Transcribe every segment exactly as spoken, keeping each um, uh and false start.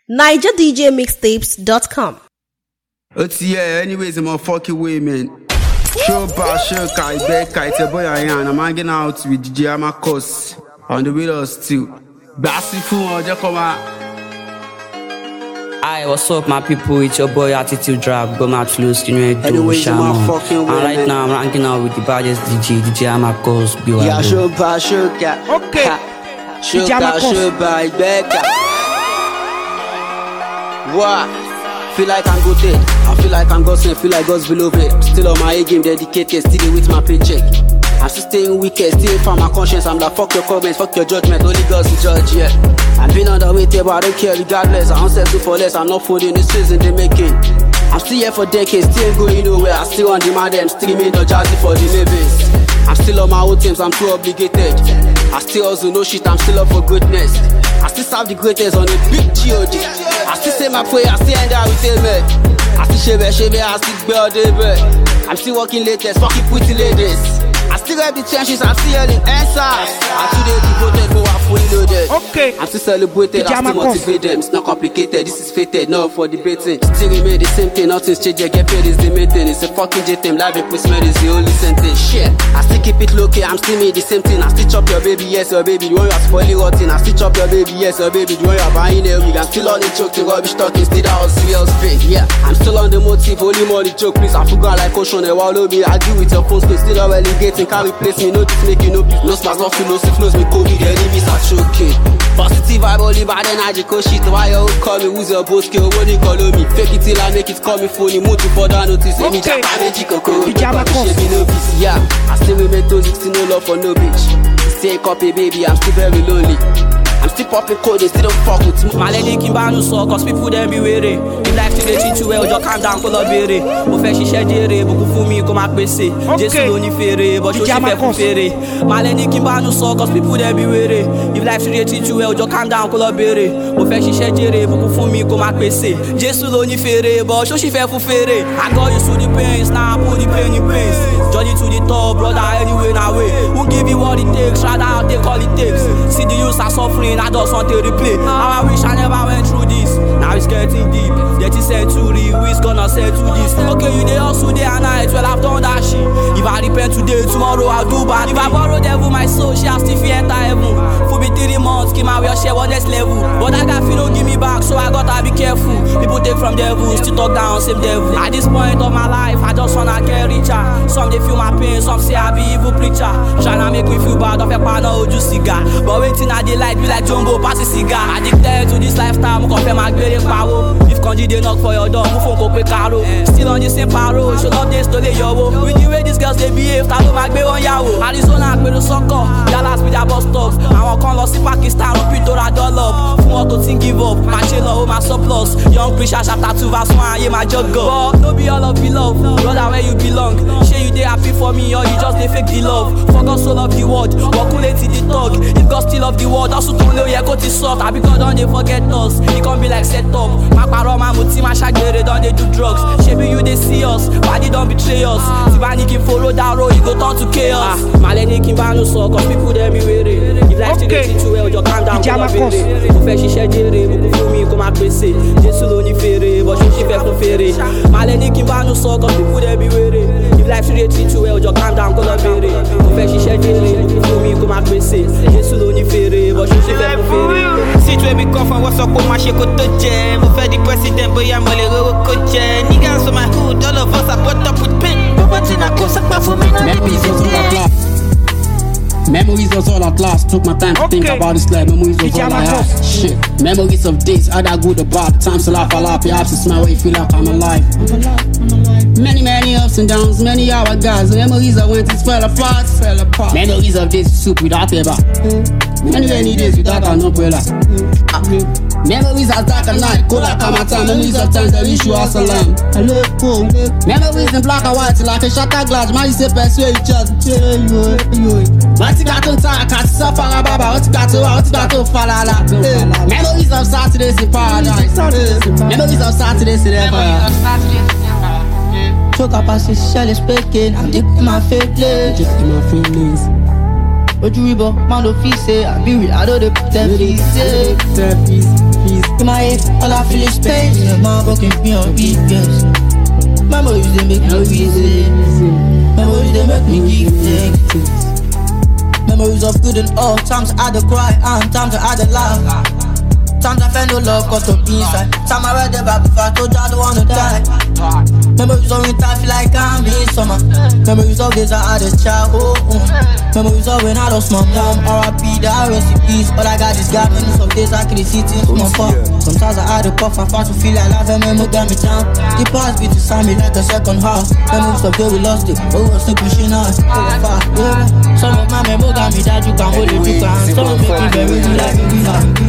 Niger D J Mixtapes dot com. It's yeah, anyways, I'm a fucking way, man. Show bar, show kai, back kai, it's a boy I am. I'm hanging out with D J Amakos on the way us too. Bassy fool, just come out. Hi, what's up, my people? It's your boy Attitude Drag, go match loose, you know, Anyways, I'm a fucking way, and right man. now I'm ranking out with the baddest D J, D J Amakos. Yeah, show bar, show kai. Okay. Show bar, show bar, back. What? Feel like I'm good dead. I feel like I'm God's feel like God's beloved. Still on my A game, dedicated, still with my paycheck. I'm still staying wicked, still from my conscience. I'm like, fuck your comments, fuck your judgment. Only God's the judge, yeah. I've been on the way there, but I don't care regardless. I don't settle for less, I'm not folding the streets in the making. I'm still here for decades, still going nowhere. I still on demand, I'm streaming the jazzy for the livings. I'm still on my own teams, I'm too obligated. I still also know shit, I'm still up for greatness. I still serve the greatest on a big G O D. I still say my prayer, I still end out with amen. I still shave shave I still bear the bed. I'm still working latest, fucking pretty ladies. I still have the chances, I'm still hearing answers. I'm today devoted for what fully loaded. Okay. I'm still celebrated, I still motivate them. It's not complicated, this is fated, not for debating. Still remain the same thing, nothing's changed, get paid is the main thing. It's a fucking J T M, live replacement is the only sentence. Shit, I still keep it low key, I'm still made the same thing. I still chop your baby, yes your baby, the one you are spoiling rotten. I still chop your baby, yes your baby, the one you are buying a wig. I'm still on the joke, the rubbish talking, still out serious fake. Yeah, I'm still on the motive, only money joke, please. I forgot like ocean, they wallow me. I deal with your phone space, still not relegating, can't replace me. No this make you no no spas, no philosophy, knows me COVID, the enemies are choking. Positive vibe, only bad energy, cause shit. Why you call me, who's your boss, kill, when you call me. Fake it till I make it, call me phony, move to further notice. Any jack, I make it, coco, yeah. I still will make those still no love for no bitch. Stay copy, baby, I'm still very lonely. I'm still popping code, they still don't fuck with me. My lady Kimba no so, cause people them be weary. If life to the treat you well, just calm down, call up berry. Mo fẹ́ ṣiṣẹ́ jèrè, beaucoup fún mi kó máa pèsè. Jésù ló ní fèrè, but ṣó ṣe fẹ́ fún fèrè. My lady Kimba no so, cause people them be weary. If life to the treat you well, just calm down, call up berry. Mo fẹ́ ṣiṣẹ́ jèrè, beaucoup fún mi kó máa pèsè. Jésù ló ní fèrè, but ṣó ṣe fẹ́ fún fèrè. I got used to the pains, now I put the pain in pains. Journey to the top, brother, anyway, now way. Won't give you what it takes, rather I'll take all it takes. See the youths are suffering, I just want to replay. How I wish I never went through this. Now it's getting deep. thirty century, who is gonna say to this? Okay, you dey hustle day and night, well I've done that shit. If I repent today, tomorrow I'll do bad. If I borrow devil my soul, she has still enter heaven. For me three months, keep my way share one next level. But I got feel don't give me back, so I gotta be careful. People take from devil, still talk down, same devil. At this point of my life, I just wanna get richer. Some they feel my pain, some say I be evil preacher. Tryna make me feel bad, of a partner or just cigar. But waiting at the light, be like Jumbo, pass a cigar. Addicted to this lifestyle, mo confirm my great power. If Kanji they knock for your door, move on go caro. Still on the same paro, show love they stole your wo. With the way these girls they behave, talo mag be on yawo. Arizona, Peru soccer, Dallas with their bus stops. I want come lost in Pakistan, Pitora dollar. Fun auto think give up, my chiller, oh my surplus. Young preacher chapter two verse one, yeah my jug go. But no be all of the love, brother where you belong. Share you they happy for me or you just they fake the love. For God so love the world, but cool it the talk. If God still love the world, also don't know yeah go to soft. I because don't they forget us, it can be like set up. My paro my muti my shagere don't they do drugs. Shape you they see us, body don't betray us. Tibani can follow that road, you go turn to chaos. Ah, my lady can buy no so, cause people they be weary. If life to get you well, just calm down, go up berry. Mo fẹ́ ṣiṣẹ́ jèrè, beaucoup fún mi kó máa pèsè. Jésù ló ní fèrè, but ṣó ṣe fẹ́ fún fèrè. My lady can buy no so, cause people they be weary. If life to get you well, just calm down, go up berry. Mo fẹ́ ṣiṣẹ́ jèrè, beaucoup fún mi kó máa pèsè. Jésù ló ní fèrè, but ṣó ṣe fẹ́ fún fèrè. Si tu es mi coffre, what's up, moi j'ai côté jam. Mo fait du président, boy, I'm les recoach. Niggas on my hood, all of us are brought up with pain. But in a course, I'm not for me, not the business. Memories was all at last. Took my time to Okay. think about this life. Memories was all I had. Shit. Memories of days, either good or bad. Times to laugh, I laugh. Perhaps it's my way, feel like I'm alive. I'm alive, I'm alive. Many, many ups and downs, many hour guys. Memories of when things fell apart, fell apart. Memories of days soup without ever. Mm. Many rainy days without an umbrella. Mm. Ah. Memories of dark and night, cold like my time. Memories of times that wish you was a lamb. Hello, home. Memories in black and white, like a shattered glass. Man, you say persuade each other. What you got to talk, I suffer a baba. What you got to, what you got to falala. Memories of Saturdays in paradise. Memories of Saturdays in heaven. Talk about this shell is speaking. I'm deep in my feelings. Just in my feelings. Ojú ríbọ, máa lo fi ṣe àbírí àdóde tẹ́ fi ṣe. Tẹ́ fi ṣe. In my head, all I feel is space. Yeah, my broken me on weekends. Memories they make me easy. Memories they make me give thanks. Memories of good and all. Times I had to cry and times I had to laugh. Times I felt no love cause to be inside. Time I read the Bible before I told you I don't wanna die. Memories of when I feel like I'm in summer. Memories of days I had a child. Oh, oh. Memories of when I lost my mom. R I P the rest in peace. All I got is God. Memories of days I couldn't see things from afar. Sometimes I had a puff, I found to feel like life and memory got me down. The past beat inside me like a second half. Memories of day we lost it, but we were still pushing on. Far, yeah. Some of my memories got me that you can hold it, you can. Some make me very real like me.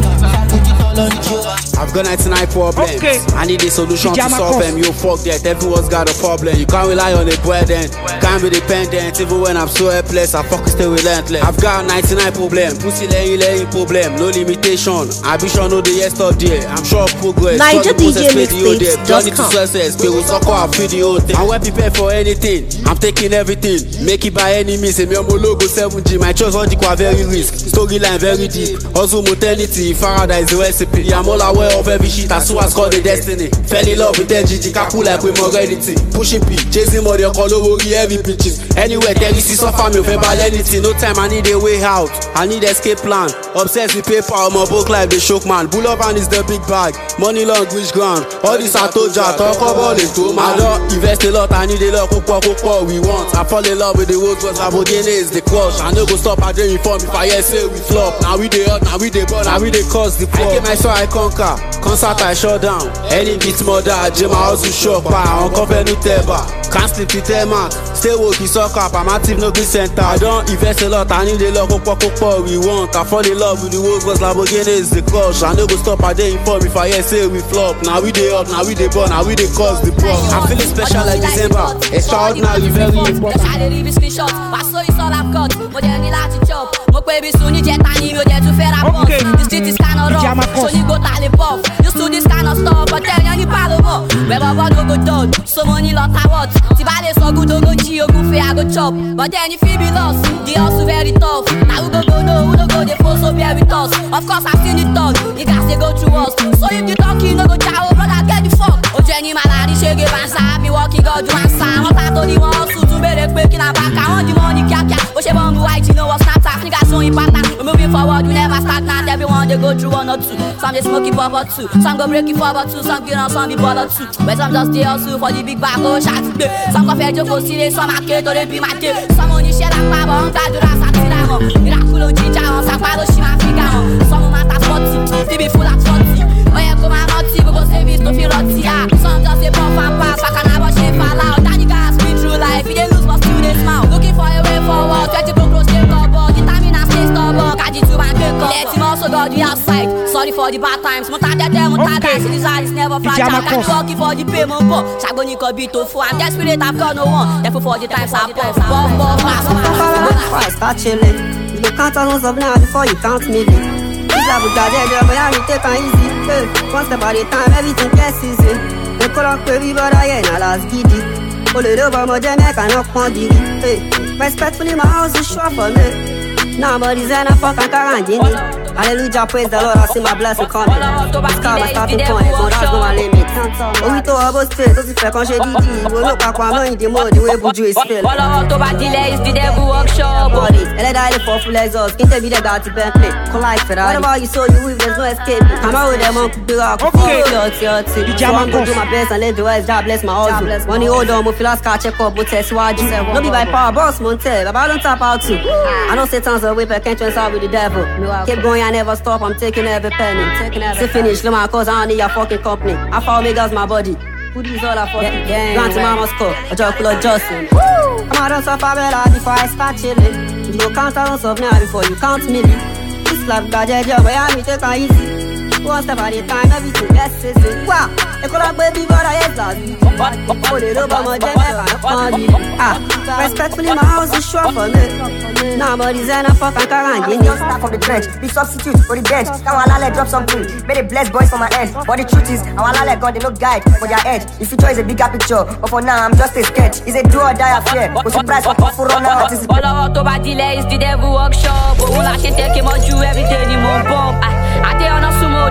I've got ninety-nine problems. Okay. I need a solution to solve them. You fuck that, everyone's got a problem. You can't rely on a burden, can't be dependent. Even when I'm so helpless, I fucking stay relentless. I've got ninety-nine problems. Pussy laying, laying problem. No limitation. Ambition, no the yesterday. I'm sure of progress. Niger D J Mixtapes dot com. Journey to success. Pay with soccer, I feel the whole thing. I'm well prepared for anything. I'm taking everything. Make it by any means. Me on my logo seven G. My choice all the qua very risk. Storyline very deep. Also maternity. Faraday is the recipe. I'm all aware of every shit as soon as called the destiny. Fell in love with N G G, cool like with morality. Pushing P, chasing money, call over heavy pitches. Anywhere, there is some family, verbal anything. No time, I need a way out. I need escape plan. Obsessed with paper, I'm a book like the shook man. Bull up and is the big bag. Money long, rich ground. All this I told ya, talk about it too. I don't invest a lot, I need a lot, cook what we want. I fall in love with the world, cause Abodene is the crush. I know go stop, I dream for me. If I yes, say we flop. Now we dey hot, now we dey burn, now we dey cause the flop. I get my so I conquer. Concert I shut down. Any beat mother, Jim I also shock. I uncover new teba. Can't sleep with them man. Stay woke, it's up. I'm active, no good center. I don't invest a lot, I need a lot. Cook what we want. I fall in love with the world, cause Lamborghini is the crush. I know go stop, I dey inform. If I yes, say we flop. Now we dey up, now we dey burn, now we dey cause the problem. I'm feeling special like December. Extraordinary, very important. I dey leave screenshot. I saw it's all I've got. Mo dey need to chop. Mo baby soon you jet and you dey to fair up. The street is kind of rough. So you go tally puff. You do this kind of stuff, but tell you palo more. Where Baba no go done. So money lot I want. Tibale so good don't go G, go fair, I go chop. But then if you be lost, the also very tough. Now who go go no, who don't go, they fall so bear with us. Of course I've seen it done. You guys they go through us. So if you talking, no go chow, brother get the fuck. Oh Jenny Maladi, shake it and side me walking God do and sound. What I told you want to do better quick in a back. I want the money kaka. Oh she bomb white, you know what's not tough. Niggas so important. We're moving forward, we never start now. Everyone they go through one or two. Some they smoky pop or two. Some go break it for about two. Some get on some be ball or two. But some just stay hustle for the big bag oh shot. Some go fair joke see some market or they be my day. Some money share like my bone. God do that satiramo. Miraculo chicha on some palo shima figure. Some matter forty. They be full at forty. Oh yeah come on naughty. We go save it to feel rotty. Some just say pop and pass. I can never shake fall out. Danny guys speed through life. We dey lose for students now. Looking for a way forward. Try to go close to double. The time in a stay stubborn. Kaji to my pick up. Let him also go the outside. Sorry for the bad times. Mutada them, mutada. See this eyes never fragile. Can't work for the payment book. Shagoni could be too full. I'm desperate, I've got no one. Therefore for the times I puff. Buff, buff, fast, fast. Start chilling. You can't count of now before you count million. This love got there, but I take it easy. One step at a time, everything gets easy. The color baby, but I ain't a last giddy. All the over my jam, I cannot point the respectfully, my house is short for me. Nobody's in a fucking quarantine. Hallelujah, praise the Lord, I see my blessing coming. This car was starting point, so that's no limit. Oh, we talk about space, so if I can't share D D, we'll look at one in the mode, the way Buju is filled. All of October delays, the devil workshop. Bodies, and I die for full exhaust. Can't be the guy to Bentley. Collide for that. Whatever you saw, you will, there's no escape. Come out with them, on to be rock. Okay, so I'm going to do my best and let the wise God bless my hustle. When you hold on, we'll feel like I check up, but test what you say. No be by power, boss, Montel, but I don't tap out too. I don't say tons of whip, I can't transfer with the devil. Keep going, I never stop, I'm taking every penny. To finish, no man, cause I don't need your fucking company. I follow me, girls, my body. Who these all I fucking gang? Grant to mama's call, a job full of Justin. I'm out of suffer better before I start chilling. You go count ounce of now before you count million. This life got your job, but I me take it easy. One step at a time, everything gets easy. Wow, they call up baby, but I hate that. Oh, they rub on my jam, I can't be. Ah, respectfully, my house is short for me. Nobody's in a fucking quarantine. Just start from the bench, be substitute for the bench. Now I'll let drop something, made a blessed boys from my end. But the truth is, I'll let God, they no guide for their edge. The future is a bigger picture, but for now I'm just a sketch. It's a do or die affair. What's the price for for run now? All of October delays, the devil workshop. But all I can take him on you every day, you move bump. I tell you on a sumo.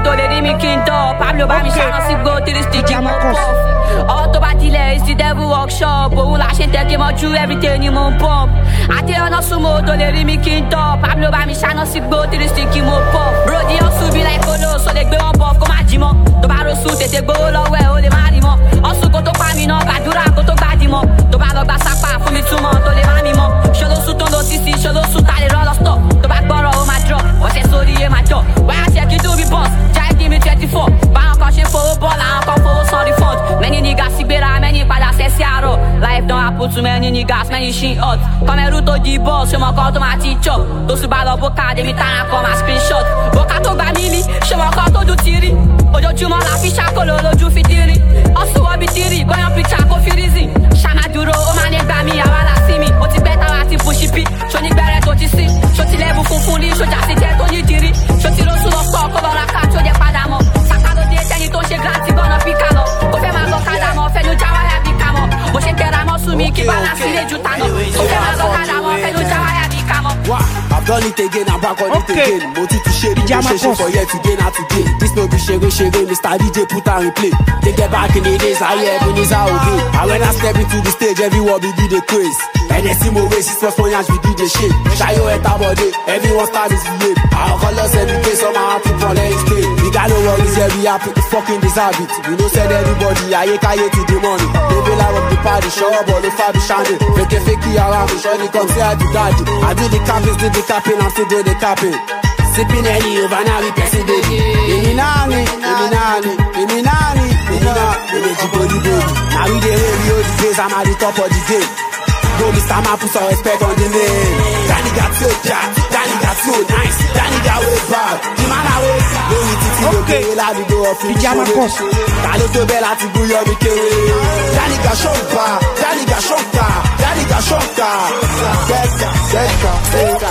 tó lè rí mi kí n dọ̀. Pablo bá mi ṣáná sí gbó three stick mo puff. Ọwọ́ tó bá tilẹ̀ is the devil workshop. Òun la ṣe ń tẹ́kẹ́ mọ́jú everyday ni mo ń pump. Àti ọ̀nà súnmọ́ tó lè rí mi kí n dọ̀. Pablo bá mi ṣáná sí gbó three stick mo puff. Brody ọ̀sùn bí like kolo so lè gbé wọn bọ̀ kó má jí mọ́. Tó bá rosùn tètè gbówó lọ́wọ́ ẹ̀ ó lè má rí mọ́. Ọ̀sùn kó tó pa mi náà gbàdúrà kó tó gbádìí mọ́. Tó bá lọ gba sápá fún mi túmọ̀ tó lè má mi mọ́. Ṣolóṣù tó ń lo sísì ṣolóṣù tá lè rọ́lọ́ stọ̀. Tó bá gbọ́rọ̀ ó máa drop ọ̀sẹ̀ sórí yé máa jọ. Wáyà ṣe kí dùn bí boss jáì dí mi twenty four. Báwọn kan ṣe fowó bọ́ọ̀lù àwọn kan fowó san refund. Many niggas sì gbéra many padà ṣẹ́ sí àárọ̀. Life don happen to many niggas many shin hot. Kọ́mẹ́rù tó di boss ṣé mo kọ́ tó máa ti chop. Tó sì bá lọ bókà dèmi tààrà kan máa screenshot. Bókà tó gbà mílí ṣé mo kọ́ tó dùn tìrì. Ojoojúmọ́ la fi ṣàkóló lójú fi tìrì. Ọ̀sùn wọ́ bí tìrì gbọ́yàn picture kó fi reason. Ṣàmàdúró ó máa ní gbà mí àwa là sí mi. Ó ti bẹ́ táwa ti fún ṣípí. Ṣonígbẹ́rẹ́ tó ti sí. Ṣó ti lẹ́bù funfun rí. Ṣójà sí jẹ́ tó ní dìrí. Ṣó ti rọ́ṣù lọ sọ kó lọ́ra ká tó jẹ́ padà mọ́. Sàkálódé tẹ́ni tó ń ṣe gíláàtì gbọ́nà fi kà lọ. Ó fẹ́ máa lọ kádà mọ́. Fẹ́nu jáwáyà bí ká mọ́. Mo ṣe tẹ̀ra mọ́ sún mi kí balance lè ju tànà. Ó fẹ́ máa lọ kádà mọ́. Fẹ́nu jáwáyà bí ká mọ́. I've done it again, I'm back on it again. Mo ti ti ṣe rí mo ṣe ṣe for here today na today. This no be ṣeré ṣeré, Mister D J put am in play. They get back in the days, ayé Ebenezer Obey. And when I step into the stage, everyone be do the craze. Ẹnẹsí mo wé six plus one yansh be do the shake. Ṣayọ ẹ̀ta bọ̀dé, everyone start is behave. Àwọn colours every day, some are happy for let's stay. We got no worries, yeah, we happy to fucking deserve it. We no send anybody, ayé káyé ti the money. They be like up the party, show up all the fabi shining. Fake fake around me, sure they come say I do daddy. I do the capping, do the capping, I'm still doing the capping. Sipping any over now we person baby. Emi nani, emi nani, emi nani, emi na, emi jibodi baby. Now we dey ready all the days, I'm at the top of the game. Go Mister Man, put some respect on the name. Danny got so jack, Danny got so nice, Danny got way bad. The man away, no we titi no go la we go off in show. Danny to bella to go yo me kewe. Danny got shonka, Danny got shonka, Danny got shonka. Beka, beka, beka.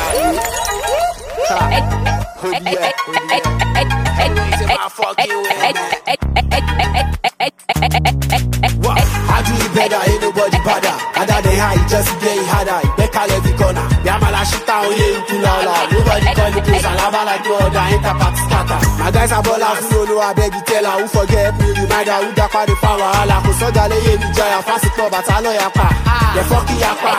I do it better, ain't nobody better. Other than high, just getting harder. Back all every corner. Yamala shit down, yeah, you know, nobody call the place and lava like no other interpack scatter. My guys are ball out, who know, I beg you tell her, who forget me, reminder, who da kwa the power, ala, who so da leye, you jaya, fast club, but I know ya pa. They fucking ya pa.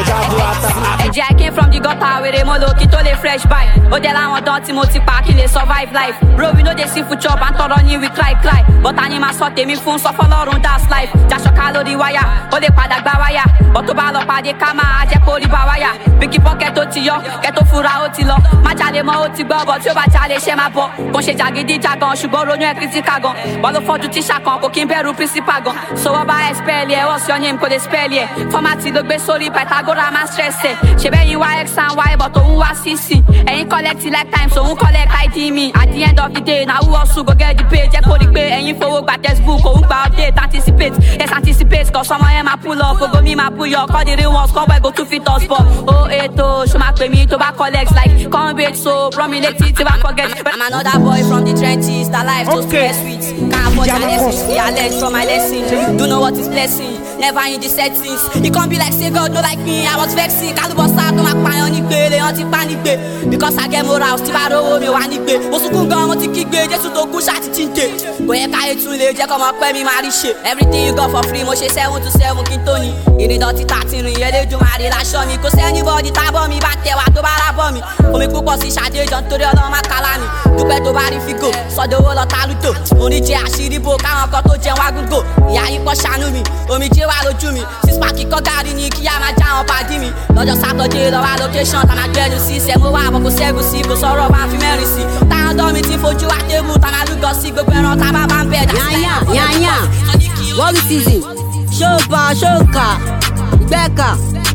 I came from the gutter with a molo, kito le fresh buy. Odela won don Timothy pa, ki le survive life. Bro, we know they see food chop and turn on you, we cry, cry. But anima sote mi fun, so follow on that's life. Just a calorie wire, o le pada gba wire. But to ba lo pade kama, a je ko riba wire. Bigi pocket o ti yo, get to fura o ti lo. Ma jale mo o ti gbo, but yo ba jale she ma bo. Kon se jagidi jagan, ṣùgbọ́n ronú ẹ critical gan. But lo fojú ti ṣakan, kò kí n bẹ̀rù principal gan. So what ba expel ye, what's your name, kò lè spell ye. Formatì ló gbé sórí Pythagora ma stress e. Ṣé bẹ́ẹ̀ yín wá X and Y, but òun wá C C. Ẹ̀yin collect like time, so òun collect I D me. At the end of the day, na who hustle go get the pay. Jẹ́ kó rí pé ẹ̀yin fowó gba textbook, òun gba update, anticipate. Yes, anticipate, cause someone here ma pull up, ogo mi ma pull up. Call the real ones, come boy go two feet us, but oh eight oh, show ma pay me to back collect like come wait so prominent it if I forget. I'm another boy from the trenches, that life so stress sweet. Can't afford your lessons, we are learned from my lesson. Do know what is blessing, never in the settings. It can't be like say God no like me, I was vexing. Kalubosa to my pan ni pe, le anti panic pe. Because I get more out, still I roll me one pe. Osukun gan mo ti kigbe, Jesu to ku shati tinte. Boy ka etu le je come pe mi ma ri se. Everything you got for free, mo se seven to seven kintoni. Ini doti thirteen rin ele ju ma re la show me. Ko se anybody ta bo mi ba te wa to ba ra bo mi. Omi pupo si Ṣadé John tori Ọlọ́run ma kala mi. Dúpẹ́ tó bá rí figo, sọdowo lọ taluto. Oni je àṣírí bo káwọn kan tó jẹ wa gungo. Ìyá yín pọ̀ ṣàánú mi, omi je wa lójú mi. Six pack ko gari ni kí ya ma ja wọn pàdí mi. Lọ́jọ́ Saturday lọ wa location ta ma gbẹnu sí se mo wa bo ko seven sí ko sọ̀rọ̀ wa fi mẹ́rin sí. Ta ndo mi ti fojú wa table ta ma lugo sí gbogbo ẹran ta ba ba ń bẹ da. Yanya, yanya. What season? Shoba, shoka. Becca.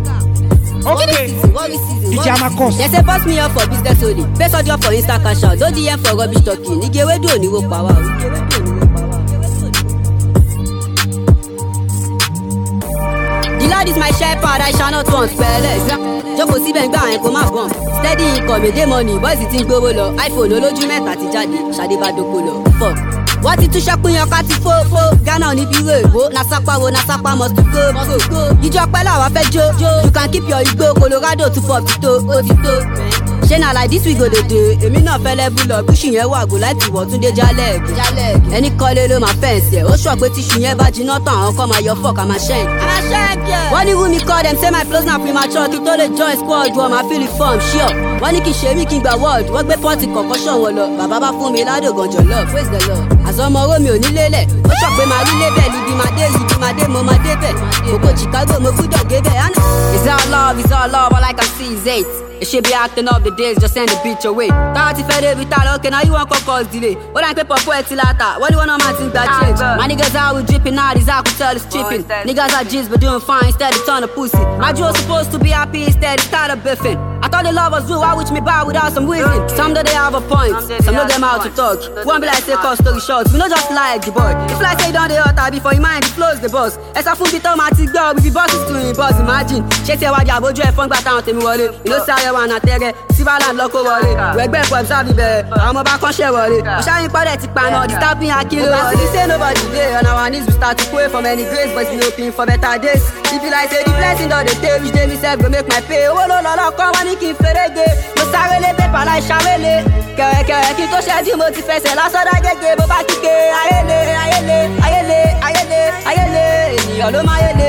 Okay. D J Amakos. They say pass me up for business only. Pay for job for Insta cash out. Don't D M for rubbish talking. Nige we do oni wo power. The Lord is my shepherd, I shall not want. Joko síbẹ̀ ń gbà yẹn kó má bọ̀n. Steady income, èdè money, boys ti ń gbówó lọ. iPhone olójú mẹ́ta ti jáde, Ṣadé bá dóko lọ. Fuck. What it to shop in your cat fo fo? Ghana on the way. Wo na sapa wo na sapa must to go go go. You just pela wa fe jo jo. You can keep your ego Colorado to pop to oh to. She na like this we go the day. Emi na fẹ́ level up. Pushing yẹn wà go like ìwọ Túndé Jalek. Jalek. Any kọ́lé ló máa fence yẹ. Ó sọ pé tíṣù yẹn bá jiná tán àwọn kan máa yọ fuck àmà shank. Àmà shank yẹ. Wọ́n ní wumi call them say my flows na premature kí tó lè join squad wọ́n máa feel the form sure. Wọ́n ní kí n ṣe mí kí n gba word. Wọ́n gbé pọ́ǹtì kọ̀ọ̀kan ṣàn wọ́n lọ. Bàbá bá fún mi ládògàn jọ̀lọ́. Praise the Lord. Àzọmọ owó mi ò ní lélẹ̀. Ó sọ pé màá rí lébẹ̀ níbi máa dé ibi máa dé mo máa dé bẹ̀. Kòkó Chicago mo gbúdọ̀ gé bẹ̀. It's all love, it's all love, all I can see is eight. It should be acting up the days, just send the bitch away. thirty fed every time, okay, now you want to cause delay. What I pay for poetry later, what do you want on my thing that change? My niggas out with dripping, now these I could tell it's tripping. Niggas are G's but doing fine instead of ton of pussy. My Joe supposed to be happy instead, it's tired of biffing. I thought the love was real, why would me buy without some whipping? Some do they have a point, some of them out to talk. One be like say cause story short, we not just like the boy. If like say down the altar before your mind, it flows the boss. As a fool bit automatic girl, we be bosses to him, boss imagine. She say what you have, you have fun, but I don't tell me what it. You know, say I want to tell you. Sivaland lọ́kọ́ wọlé, wẹ̀gbẹ́ pọ̀ sábì bẹ̀rẹ̀, àwọn ọmọ bá kọ́ṣẹ́ wọlé. Ọ̀ṣáyìn pọ́dẹ̀ ti paná, disturbing akíló wọlé. We say nobody dey, on our knees we start to pray for many grace, but we no pin for better days. If you like say the blessing of the day, which day me sef go make my pay. Owó ló lọ́lọ́ kọ́ wọ́n ní kí n fèrègé. Mo sáré lé pépà láì ṣàwélé. Kẹ̀rẹ̀kẹ̀rẹ̀ kí n tó ṣẹ́jú mo ti fẹsẹ̀ lásọ̀dá gẹ́gẹ́ bó bá kíkẹ́. Ayélé, ayélé, ayélé, ayélé, ayélé, ènìyàn ló máa yélé.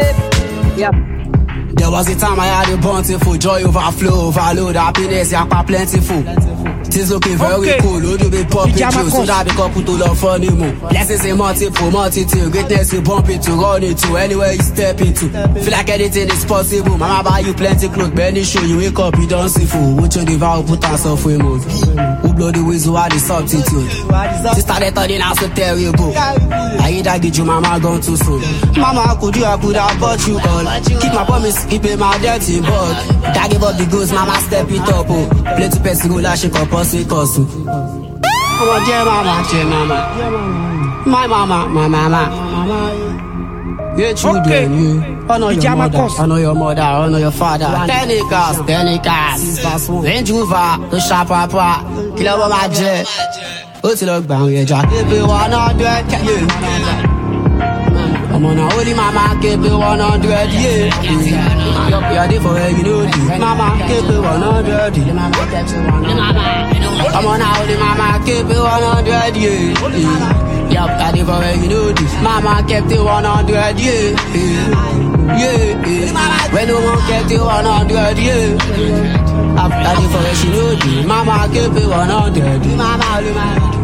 There was a time I had a bountiful joy overflow, overload, happiness, yakpa plentiful. Things looking very okay. Cool, load you be popping through, so that become put to love funny more. Blessings a multiple, multitude, greatness you bump into, run into, anywhere you step into. Feel like anything is possible, mama buy you plenty clothes, Benny show you wake up, you don't see fool. Which you devour, put ourselves with move. Who blow the whistle, are the substitute. Sister they turning out so terrible. I either get you mama gone too soon. Mama could you, I could have bought you all. Keep my promise, keep it my dirty bug. That give up the goods, mama step it up, oh. Play to pass, go lash it up. Say cousin. Oh dear mama, dear mama, my mama, my mama. Your children, okay. You honor your mother, honor your mother, honor your father. Ten acres, ten acres. Range Rover, the sharp papa, kill over my jet. What's it look down here, Jack? If you wanna do it, I'm on a holy mama, keep it one hundred, yeah. You're there for her, you know this. Mama, keep it one hundred, I'm on a holy mama, keep it one hundred, yeah. Yup, got it for her, you know this. Mama kept it one hundred, yeah. Yeah, yeah. When no one kept it one hundred, yeah. I've got it for her, she know this. Mama kept it one hundred, mama, holy mama.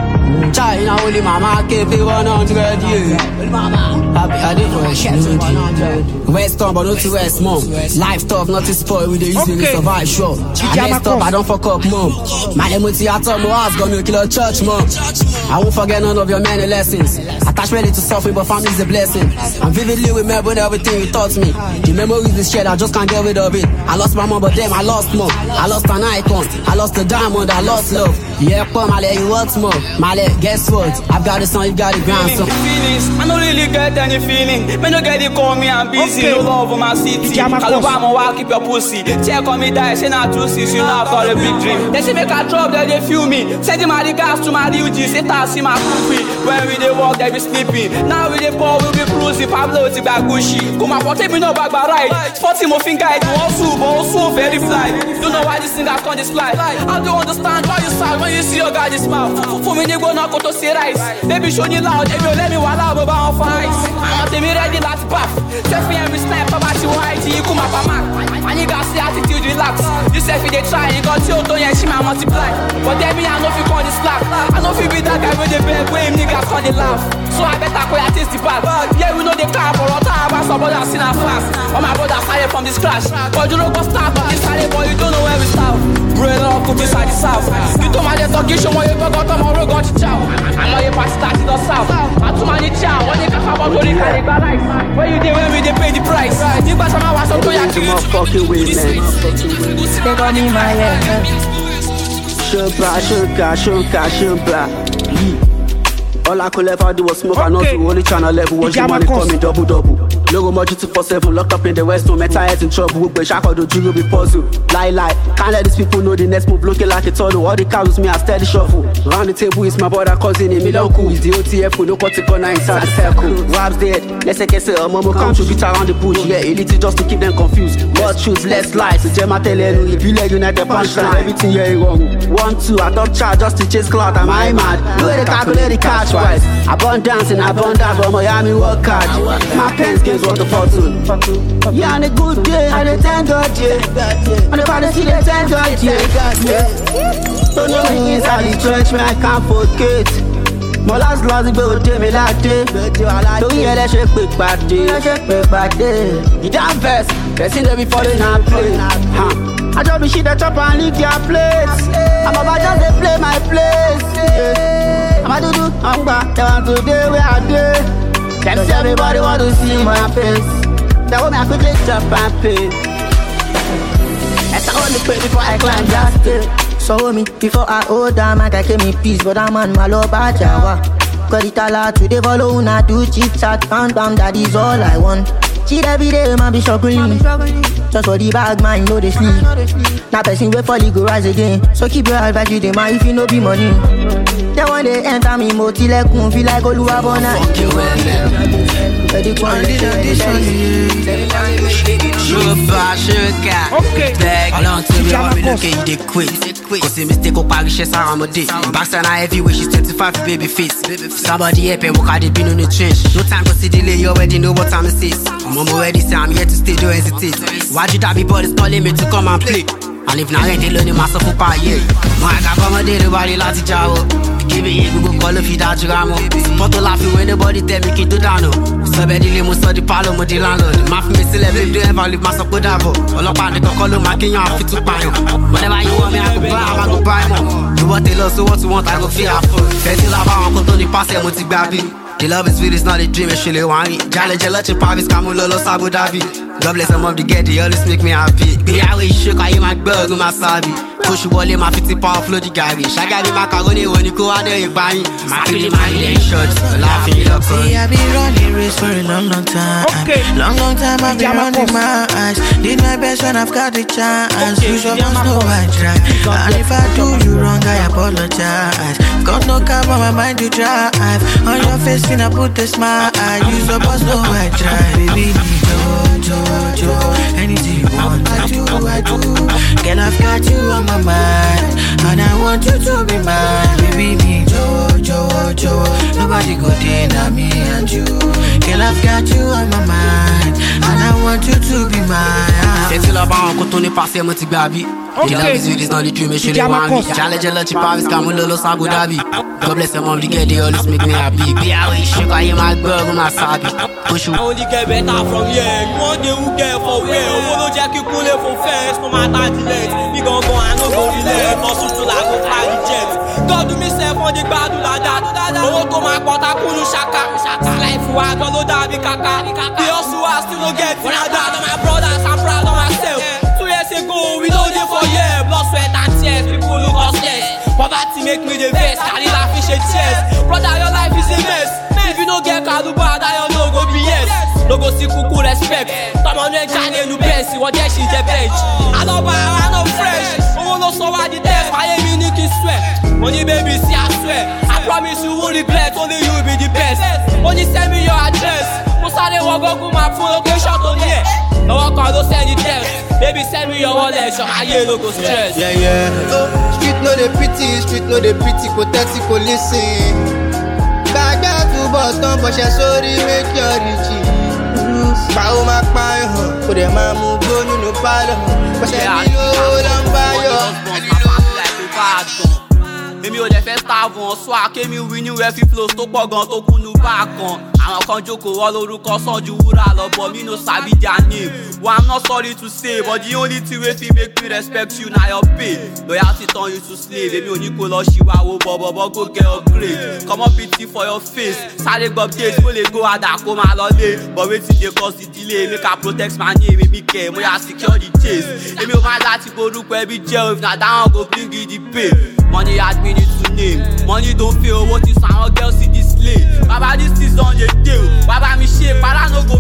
China only mama keep it one hundred, yeah. Happy I did for a shit. West town but not to West, mom. Life tough, not to spoil with the easy okay. Survive, sure. I messed up, I don't fuck up, mom. My emoji, I told my ass gonna kill a church, mom. I won't forget none of your many lessons. Attachment to suffering, but family's a blessing. I'm vividly remembering everything you taught me. The memories is shared, I just can't get rid of it. I lost my mom, but then I lost mom. I lost an icon, I lost a diamond, I lost love. Yeah, come, I let you want more. Male, guess what? I've got a son, you got a grandson. Feelings, I don't really get any feeling. Me no get it, call me, I'm busy. Okay. No love for my city. Alabama, walk, keep your pussy. Check on me, die, say not two sis, you know I've got a big dream. They say make a drop, they they feel me. Send my regards to my duties, say I see my cookie. When we they walk, they be sleeping. Now we they pour, we be cruising. Pablo, it's back Gucci. Come on, take me no back, but right. Sporty, my finger, it also, but also very fly. Don't know why this thing has on this fly. I don't understand why you sad when you see your guy this mouth. For me, they go knock out to see rice. Baby, show you loud, if you let me while I'm about fight. I'm not me ready, last bath. Tell me every step about you, white, you come up a man. And you got the attitude, relax. You say if they try, you got your don't she might multiply. But then me, I know if you call this slack. I know if you be that guy with the bed, where him niggas call the laugh. So I better quit at taste the bag. Yeah, we know the car for all time, but somebody has seen a fast. All my brothers started from this crash. But you don't go start from this side, boy, you don't know where we start. Brother, up to this side, the south. You told my little talk, you show me you got tomorrow, got to chow. I know you pass that to the south. I told my chow, when you come about to the carry life. Where you did when we they pay the price. You got some hours to your kill. Fucking way, man. They gon' need my head. Shumpla, shumka, shumka, shumpla. All I could ever do was smoke, okay. And not to only channel level was the money coming double double. Logo more two four seven, locked up in the west, no mental health in trouble. But Shaka do you be puzzle. Lie, lie, can't let these people know the next move. Looking like a tunnel, all the cows me, I steady shuffle. Round the table is my brother, cousin, in Milan cool. It's the O T F, we no cut it corner inside the circle. Rob's dead, let's say, a mama come to beat around the bush. Yeah, elite just to keep them confused. More truths, less lies. So Gemma tell you, if you let United punchline, everything you're wrong. One, two, I don't charge just to chase clout, am I mad? You the calculate the cash price. Abundance and abundance, but Miami work hard. My pens games what the fortune. Yeah, on a good day, I dey thank God, yeah. On the body, see the thank God, yeah. Don't know me inside the church, man, I can't forget. My last last go to me like day. Don't hear that shit quick back day. Quick back day. You damn best. Person they be falling and play. Huh. I just be shit that chop and lick your place. I'm about just to play my place. Yeah. I'm a do do. I'm back. They want to do where I do. Them say everybody want to see my face. They want me to quickly chop and pay. That's the only way before I climb that still. So me before I hold down, I can me peace, but I'm on my love bad jawa. Got it all out to the follow, una do chit chat, calm down, that is all I want. Cheat every day, man be struggling. Just for the bag, man, you know they sleep. Now person wait for the go rise again. So keep your eye back, you dey man, if you no be money. Then when they enter me, moti like kun, feel like Oluwa Bona. Fuck you, man. Ready for this okay. Along to me, want me look at you, they quit. Cause the mistake of Paris, she's on my day. Backside now heavyweight, she's twenty-five for baby face. Somebody help and walk out the bin on the trench. No time to see delay, you already know what time it is. I'm already say I'm here to stay, don't hesitate. Why you that be boys calling me to come and play? And if not, I ain't learning myself for five years. My God, I'm a day, nobody like to jaw. Give me a go call if you that you got more. But to laugh when nobody tell me can do that no. Somebody live most of the palo, mo the landlord. My family still ever do ever leave myself with that. All up on the call, my king, I'm fit to buy you. Whenever you want me, I go buy, I go buy more. Do what they love, so what you want, I go feel for. Festival about Uncle Tony pass them, what's it baby? The love is real, it's not a dream, it's really one. Jale Jala Paris, Camulolo, Abu Dhabi. God bless them of the get, they always make me happy. Be I wish you can my bird, my sabi. Push you all in my fifty power flow the garbage. I got the macaroni when you go out there, you buy me. My feeling, my healing shots, laughing it up. See, I've been running race for a long, long time. Okay. Long, long time I've been running my eyes. Did my best when I've got the chance. Okay. You supposed know I try. And if I do you wrong, I apologize. Got no cap on my mind to drive. On your face, when I put a smile. You supposed know I try. Baby, Joe, Joe, Joe. Anything you want, I do, I do. Girl, I've got you on my mind, and I want you to be mine. Baby, me, Joe, Joe, Joe. Nobody go deny me and you. Girl, I've got you on my mind, and I want you to be mine. C'est là-bas, on continue de passer, mon petit baby. The love is real, it's not the dream, it's really one me. Jale Jala Paris, Camulolo, Abu Dhabi. God bless them, mom, the girl, they always make me happy. Be I wish you can hear my girl, my sabi. Push you. I only get better from here. You want the who get for real. Follow Jackie Kule for first, no matter the length. We gon' go and no go relent. Muscle to like go fly the jet. God do me self on the bad, do that, do that. Oh, to my quarter, Kulu Shaka. Life for I don't know that, be kaka. The hustle I still don't get. When I die, my brothers, I'm proud of myself. Two years ago, we don't live for years. Blood, sweat, and tears. People look us less. Poverty make me the best. I need a fish and chest. Brother, your life is a mess. If you don't get Kaluba, that you no go be yes. No go see kuku respect. Come on, then Johnny, you best. What there she the bench. I don't buy, I don't fresh. Oh, no, so I the test. I ain't me Nicky sweat. Money baby, see I swear. I promise you won't regret. Only you will be the best. Only send me your address. Most of them will go to my phone location on here. No one can don't send the text. Baby, send me your wallet. So I hear no go stress. Yeah, yeah. Street no the pretty, street no the pretty. Protect the police. Back back to bottom, but she sorry make your richie. Power my pie, for the man move on in the pile. But she know I'm by Èmi ò dẹ̀ fẹ́ starve on so akémi winning where fi flow tó pọ̀ gan tó kúnnú bá kan. Àwọn kan jókòó wọ́n lórúkọ sàn ju wúrà lọ but me no sabi their name. Well, I'm not sorry to say but the only thing wey fit make me respect you na your pay. Loyalty turn you to slave. Èmi ò ní kó lọ ṣìwàwò bọ̀bọ̀bọ̀ go get upgrade. Comot pity for your face. Sáré gbọ́ update kó lè go àdá kó máa lọ lé. But wetin dey cause the delay make I protect my name èmi kẹ̀ mo yà secure the chase. Èmi ò máa láti borúkọ ẹbí jẹ́ if na that one go bring you the pay. Money has been to name. Money don't fail, what is our girls see this slay. Baba this is on the deal. Baba me shape, para no go fit to cure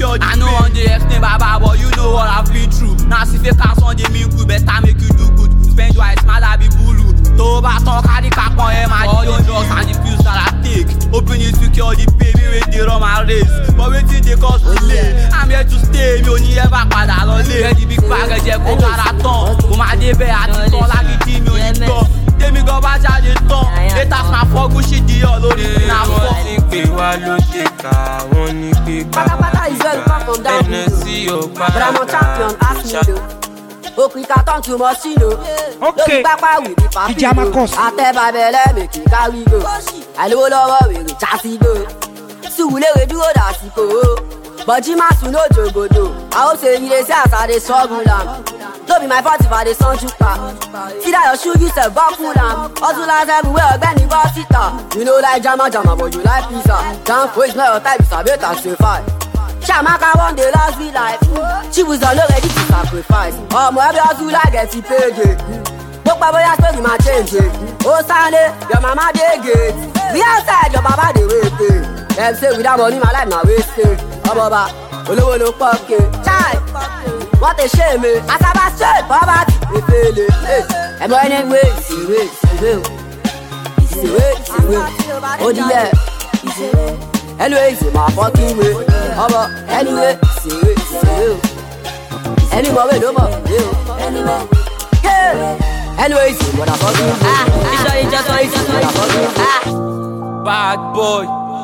all the I know on the explain baba, but you know what I've been through. Now see fake ass on the me good, better make you do good. Spend your eyes, man, I be bulu. Toba talk, carry cap on him, all your drugs and the pills that I take. Open it, secure the baby, wait they run my race. But waiting they cause delay. I'm here to stay, me only ever pada lonely. Ready big bag, I just go marathon. Go my day, I think all I get in me only go. Tell me go back to the town. They tax my for good shit, the all over the now. One nick, one nick, one nick. Pata pata is well come from down. But I'm a champion, ask me though. Oh, quick, I turn to Moschino. Okay. D J Amakos. I tell my belly, make it carry go. I know love we reach a see go. Soon we do that see go. But Jim has to know Jogo do. I hope say you say as I dey struggle am. Don't be my fault if I dey son chuka. See that your shoe you sell back full am. Hustle as everywhere, Benny boss it up. You know like jama jama, but you like pizza. Can't waste my time, it's a better survive. Shamaka one day last me life. She was already to sacrifice. Oh, my brother like get it paid. Book my boy story my change. Oh, Sane, your mama dey get. We outside your baba dey wait. Them say without money my life na wasted. Oh, baba, olowo no pocket. Chai, what a shame. As I was straight, baba, we fail it. I'm running way, see way, see way, see way, see way. Oh, yeah. Anyway, it's my fucking way. Over, anyway, see it, see it. Anyway, no more, anyway. Yeah. Anyway, it's my fucking way. Ah, it's all, it's all, it's all, it's all. Ah. Bad boy.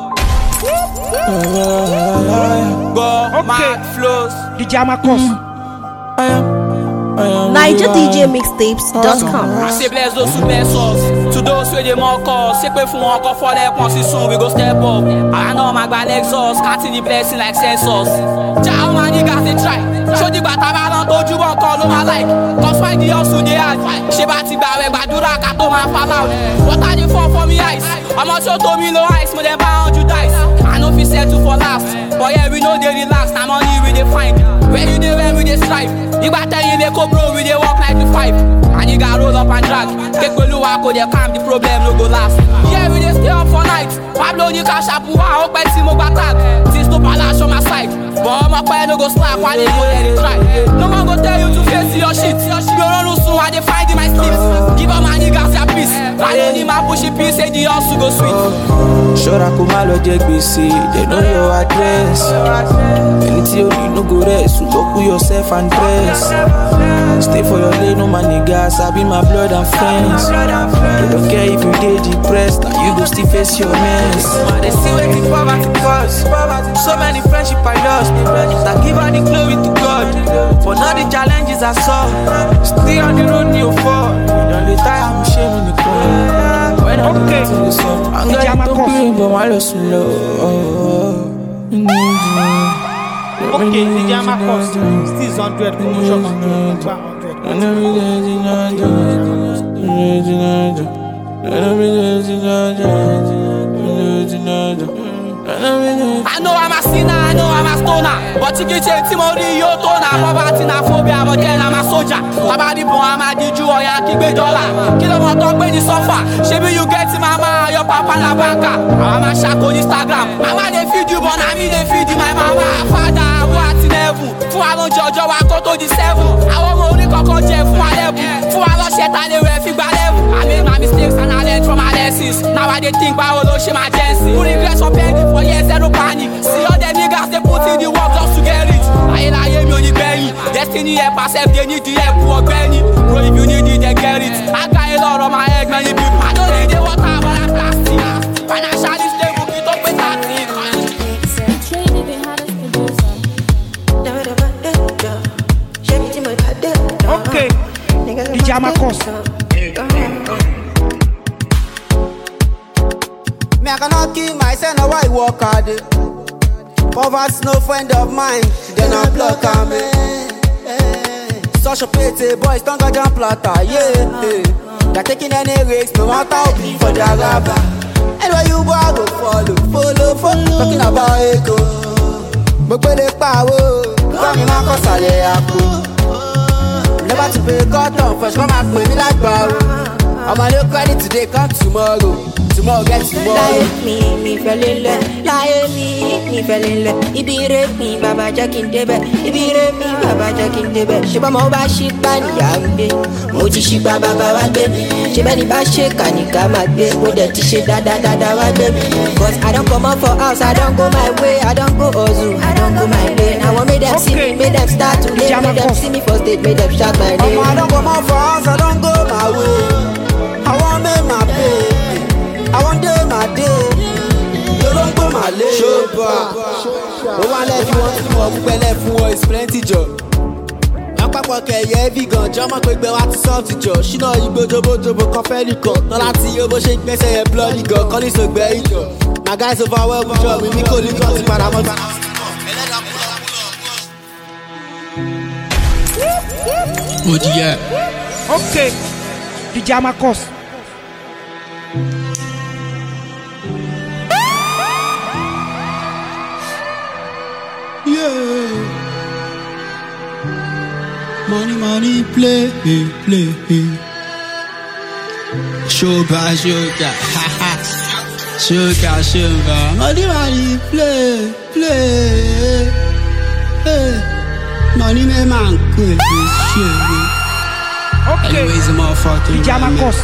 Go, mad flows. D J Amakos. I am. Niger D J Mixtapes dot com. Say bless those who bless us. To those who they more cause. Say pay for one call for their once soon we go step up. I know my bad exhaust. Counting the blessing like sensors. Ciao man, you guys they try. Show the battle I told you won't call no my like. Cause why the hustle they had. She bati bawe badura kato man fall out. What are they for for me eyes? I'm also told me no ice. More than buy hundred dice. I know if you settle for last. But yeah we know they relax. Now money we they find. Where you they when we they strive. You better you they come bro, we dey walk like the five. And you got roll up and drag. Take a look how they calm, the problem no go last. Yeah, we dey stay up for night. Pablo, you can shapu, I hope I see my back. Since no palace on my side. But my pay no go slack while they go let it try. No one go tell you to face your shit. You run soon while they find in my sleeps. Give up my niggas your peace. I don't need my pushy piece, say the house to go sweet. Shora kumalo dey busy, they know your address. Anything you no go rest, so go put yourself and dress. Stay for your lane, no my niggas, I be my blood and friends. They don't care if you get depressed, now you go still face your mess. They see what the poverty cause. So many friendship I lost, that give all the glory to God. But now the challenges I saw, still on the road you fall. Don't let time, I'm shaming the corner. When I'm okay. To the sun, I'm going to be, but my loss will low. Okay, D J Amakos, still one hundred promotion. I know I'm a sinner, I know I'm a stoner. But you get Timothy, you're toner. Poverty, phobia, but then I'm a soldier. About the boy, I'm a D J, or a kick a dollar. Kill them all, talk when you suffer. Maybe you get to mama, your papa, la banca. I'm a shack on Instagram. Mama, they feed you, but I mean, they feed you, my mama. Father, what in heaven? For I don't judge, I go to the seven. I want only cocoa jet for my level. For I don't shit, I don't wear figure level. I made my mistakes and I learned from my lessons. Now I think about all my chances. Put regrets for penny for years, zero panic. See all them niggas, they put in the work just to get rich. I ain't like me on the belly. Destiny help us if they need the help for Benny. Bro, if you need it, they get it. I got a lot on my head, many people. I don't need the water, but I'm plastic. Financially stable, keep up with that thing. Okay, D J Amakos. Me I cannot kill myself, now I work hard. Poverty's no friend of mine, then I block on me. Such a pity, boys don't go jump platter, yeah. They're taking any risks, no matter how big for their rubber. Anyway, you go, I go follow, follow, follow. Talking about echo, but when they power, come in my cause I lay up. Never to pay cut on, first come and pay me like borrow. I'm a little credit today, come tomorrow. Tomorrow get tomorrow. Lie me, me fell in love. Lie me, me fell in love. If he rape me, Baba Jack in the bed. If he rape me, Baba Jack in the bed. She ba mo ba shit bani yambe. Moji shi ba baba wa baby. She bani ba shake and you come at me. Mo de ti she da da da da wa baby. Cause I don't come out for house, I don't go my way, I don't go Ozu, I don't go my way. Now I make them see me, make them start to lay, make them see me for stage, make them shout my name. I don't come out for house, I don't go my way. I want make my pay, I want day my day. You don't go my lane. Show back. Oh, one left you want to come, but left one is plenty job. Pápọ̀ kẹ̀yẹ́ heavy gan jọ́mọ́ pé gbẹ wá ti soft jọ ṣínà igbó jobojobo kan fẹ́ nìkan tọ́lá tí yóò bó ṣe ń gbẹ́sẹ̀ yẹn bloody gan kọ́ ní sọ̀gbẹ́ ìjọ my guys overwhelm jọ mi ní kò ní kọ́ ti padà mọ́. Odi yẹ. Okay, D J Amakos. Yeah. Money, money, play, play. Sugar, sugar, ha ha. Sugar, sugar. Money, money, play, play. Hey. Money, me man, quick, sugar. Okay. Anyways, the motherfucking. D J Amakos.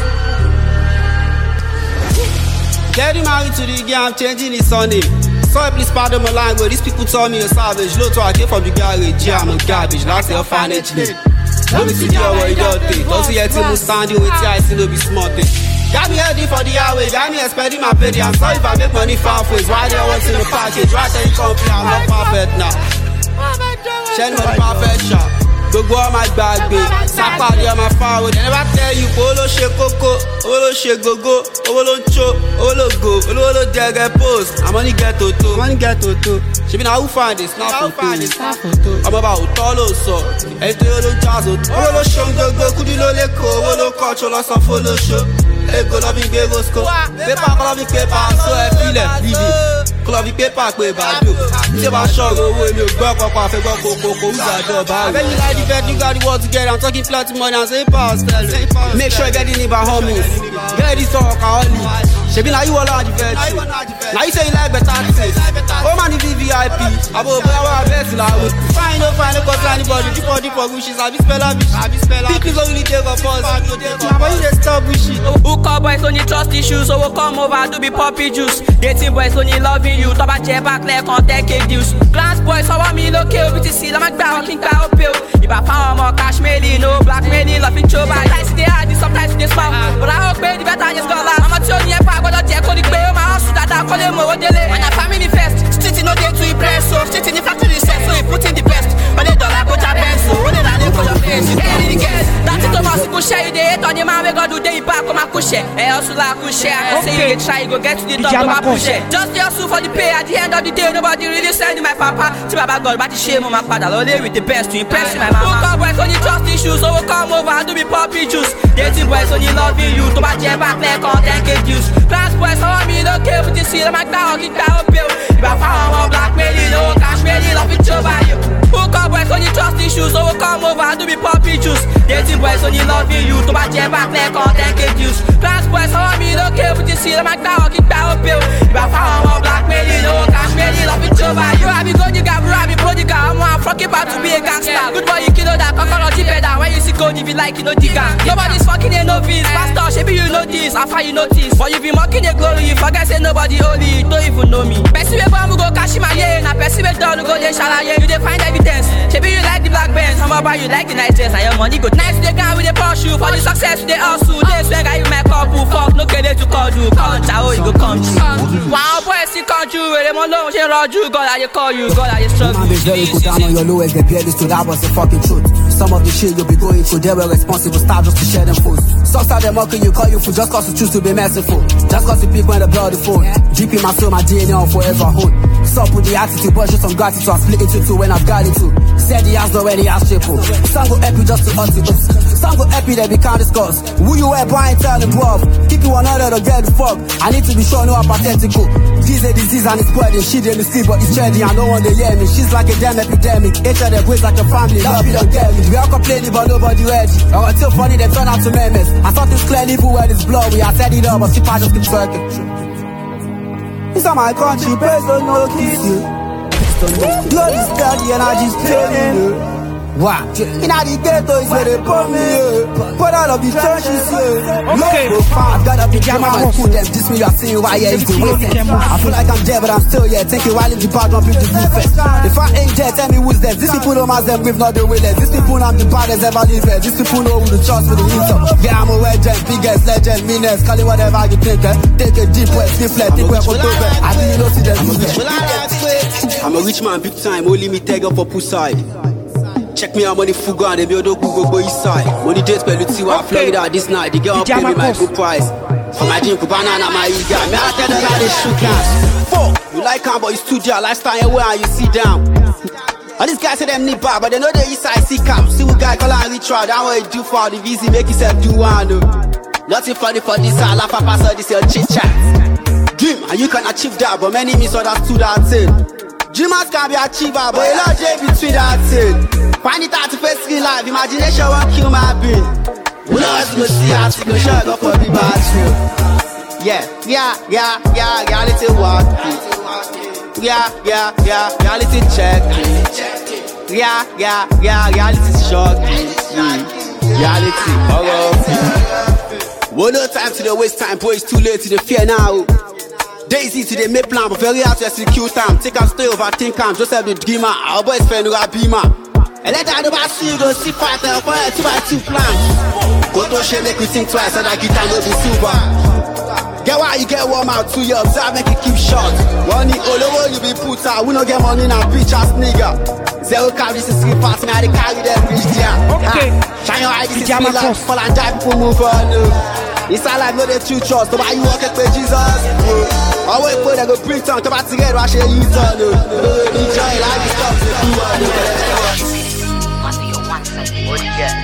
Getting married to the girl, I'm changing his surname. Sorry, please pardon my language. These people told me a savage. Low to I came from the garage. Yeah, I'm a garbage. That's your orphanage name. Let me see the hour you don't think. Don't see anything who's standing with you. I see no be smart thing. Got me heading for the highway. Got me expecting my payday. I'm sorry if I make money far ways. Why they always in the package? Right there, you company. I'm not perfect now. Send me the perfect shot. Gbogbo ọmọ àgbàgbé sápàdé ọmọ fáwọn they never tell you owó ló ṣe kókó owó ló ṣe gógó owó ló ń cho owó ló go olówó ló jẹgẹ post àmọ́ ní get toto àmọ́ ní get toto ṣebí na who find it snap photo ọmọ bá òótọ́ ló sọ ẹni tó yẹ ló jazz òótọ́ owó ló ṣohun gbogbo kúdí ló lè kó owó ló kọ́ ọ̀ṣọ́ lọ́sàn fún lóṣó ego lọ́ fi gbé rosco pépà kọ́ lọ́ fi pépà sọ ẹ filẹ̀ bíbí kọ́ lọ́ fi pépà pé bàdó tí ó bá ṣọ̀rọ̀ owó èmi ò gbọ́ pọ̀pọ̀ àfẹ́gbọ́ kòkòkò wúzàdọ̀ báyìí. You got the words together, I'm talking plenty money and say pass, tell me. Make sure you get the neighbor homies. Get this talk, I only. Shebi now you all on the virtue. Now you say you like better things. Oh man, the V I P. I will be our best in our way. Fine, no, fine, no, cause anybody. Deep or deep or wishes. I be spell a bitch. I be spell a bitch. People only take a pause. Now why you just stop wishing? Who call boys only trust issues, so we'll come over to be poppy juice. Dating boys only loving you. Top a chair back like on take a juice. Glance boys, how I mean, okay, B T C, I'm a guy, walking car uphill. If I found more cash, maybe no black, maybe laughing show by. Sometimes they hard, sometimes they smile. But I hope baby better just go last. I'm a tell you, I got a check on the play. My house that I call him over the lane. And a family first, street in no day to impress. So street in the factory set, so he put in the best. But they don't like what I pencil. When they land for your face, you get it again. That's it, Thomas, you share you the hate on your man. We got to do the back on my cushion. And also like cushion. I say you get try, you go get to the top of my cushion. Just the hustle for the pay. At the end of the day, nobody really sending my papa. To my God, but the shame on my father. Only with the best to impress my mama. Who come boys only trust issues, so we'll come over and do me poppy juice. Dating boys only loving you. To my chair back like on ten K juice. Class boys, how I mean, okay, but you see them like that, I'll get that up. If I found one black lady, no cash lady, love it over you. Who come boys only trust issues, so we'll come over and do me poppy juice. Dating boys only loving you. To my chair back like on ten K juice. Class boys, how I mean, okay, but you see them like that, I'll get that up. If I found one black lady, no cash lady, love it over you. I be going to get bro, I be prodigal. I'm one fucking about to be a gangster. Good boy, you kill that, cock on the better. When you see code, if you like, you know digger. Nobody's fucking a novice. Pastor, maybe you know this, I find you notice. But you be mocking your glory, you forget say nobody holy, you don't even know me. Person we bomb, we go cash my yen. A person we down, we go dey shalaye. You dey find evidence. Maybe you like the black bands, some about you like the nice dress. And your money good. Nice they can with the Porsche. For the success, they hustle. They swag, I you make up, who fuck, no get to call you. Come on, chao, you go come. Wow, boy, see can't you? They want long, she rod you. God, I call you. God, I struggle. My bitch, very good down on your lowest. They barely stood, that was the fucking truth. Some of the shit you'll be going through, they were responsible staff just to share them fools. Some start them mocking you, call you fool, just cause you choose to be merciful. Just cause you pick when the bloody phone. Deep in my soul, my D N A will forever hold. Sup with the attitude, but just some gratitude, I split into two when I've got it too. Said the ass already ass triple. Some go epic just to us it. Some go epic that we can't discuss. Who you were, Brian, tell them bruv. Keep you another to get the fuck. I need to be sure no I'm pathetical. This a disease and it's spreading. She didn't sleep, but it's trendy. I don't want to hear me. She's like a damn epidemic. H R them ways like a family. Love you don't get me. We all complaining, but nobody ready. Oh, it's so funny they turn out to memes. I thought this clearly who where this blood. We I said it all, but she just keep twerking. This is my country, please don't no kiss you. Blood is dirty and I just tell you. Wow. In the ghetto is where they put me, yeah. Put all of the churches, yeah. Okay. I've got a pyjama on, put them. This me, you are seeing why, yeah, it's the waiting. I feel like I'm dead, but I'm still here. Take a while in the park, don't build the roof. If I ain't dead, tell me who's there. These people don't mask them with not the willing. These people I'm the baddest ever live there. These people know who the trust for the intro. Yeah, I'm a legend, biggest legend, meanest. Call it whatever you think, eh. Take a deep breath, sleep flat, think we're going to bed. I think you don't see them. I'm a rich man, big time, only me take up for pussy. Check me out, money fuga and they build up Google boy side. Money dates per Lutti wa Florida this night. The girl pay me my good price. For my drink, banana, my ego. Me I tell them how they shoot cans. Fuck, you like him, but it's too dear. Lifestyle where and you sit down. All these guys say them need bad, but they know they east side see camp. See what guy call and reach out. That's what he do for the V Z, make himself do one. Nothing funny for this, I laugh at pass this your chit chat. Dream, and you can achieve that, but many misunderstood that thing. Dreamers can be achiever, but a lot of between that thing. Find it out to face real life, imagination won't kill my brain. We know how to go see how to go shut up for the bathroom. Yeah, yeah, yeah, yeah, reality walk. Yeah, yeah, yeah, reality check. Yeah, yeah, yeah, reality shock. Reality, alright. One no time to the waste time, boy, it's too late to the fear now. Daisy to the make plan, but very hard to execute time. Take them stay overthink them, just have the dreamer. Our boys spend a beamer. And let that about see you go see fight and fire two by two plans. Go to shame make you think twice and I get down no be super. Get why you get warm out two years, observe make it keep short. Money all over you be put out, we no get money in a bitch ass nigga. Zero cab this is three parts, me I dey carry them bridge there. Okay. Shine your eye, this is me like fall and die people move on. It's all like no the true trust, but why you walk it with Jesus? I wait for them go bring tongue, come back together, I share you turn. Enjoy life, it's tough to do one. What do you get?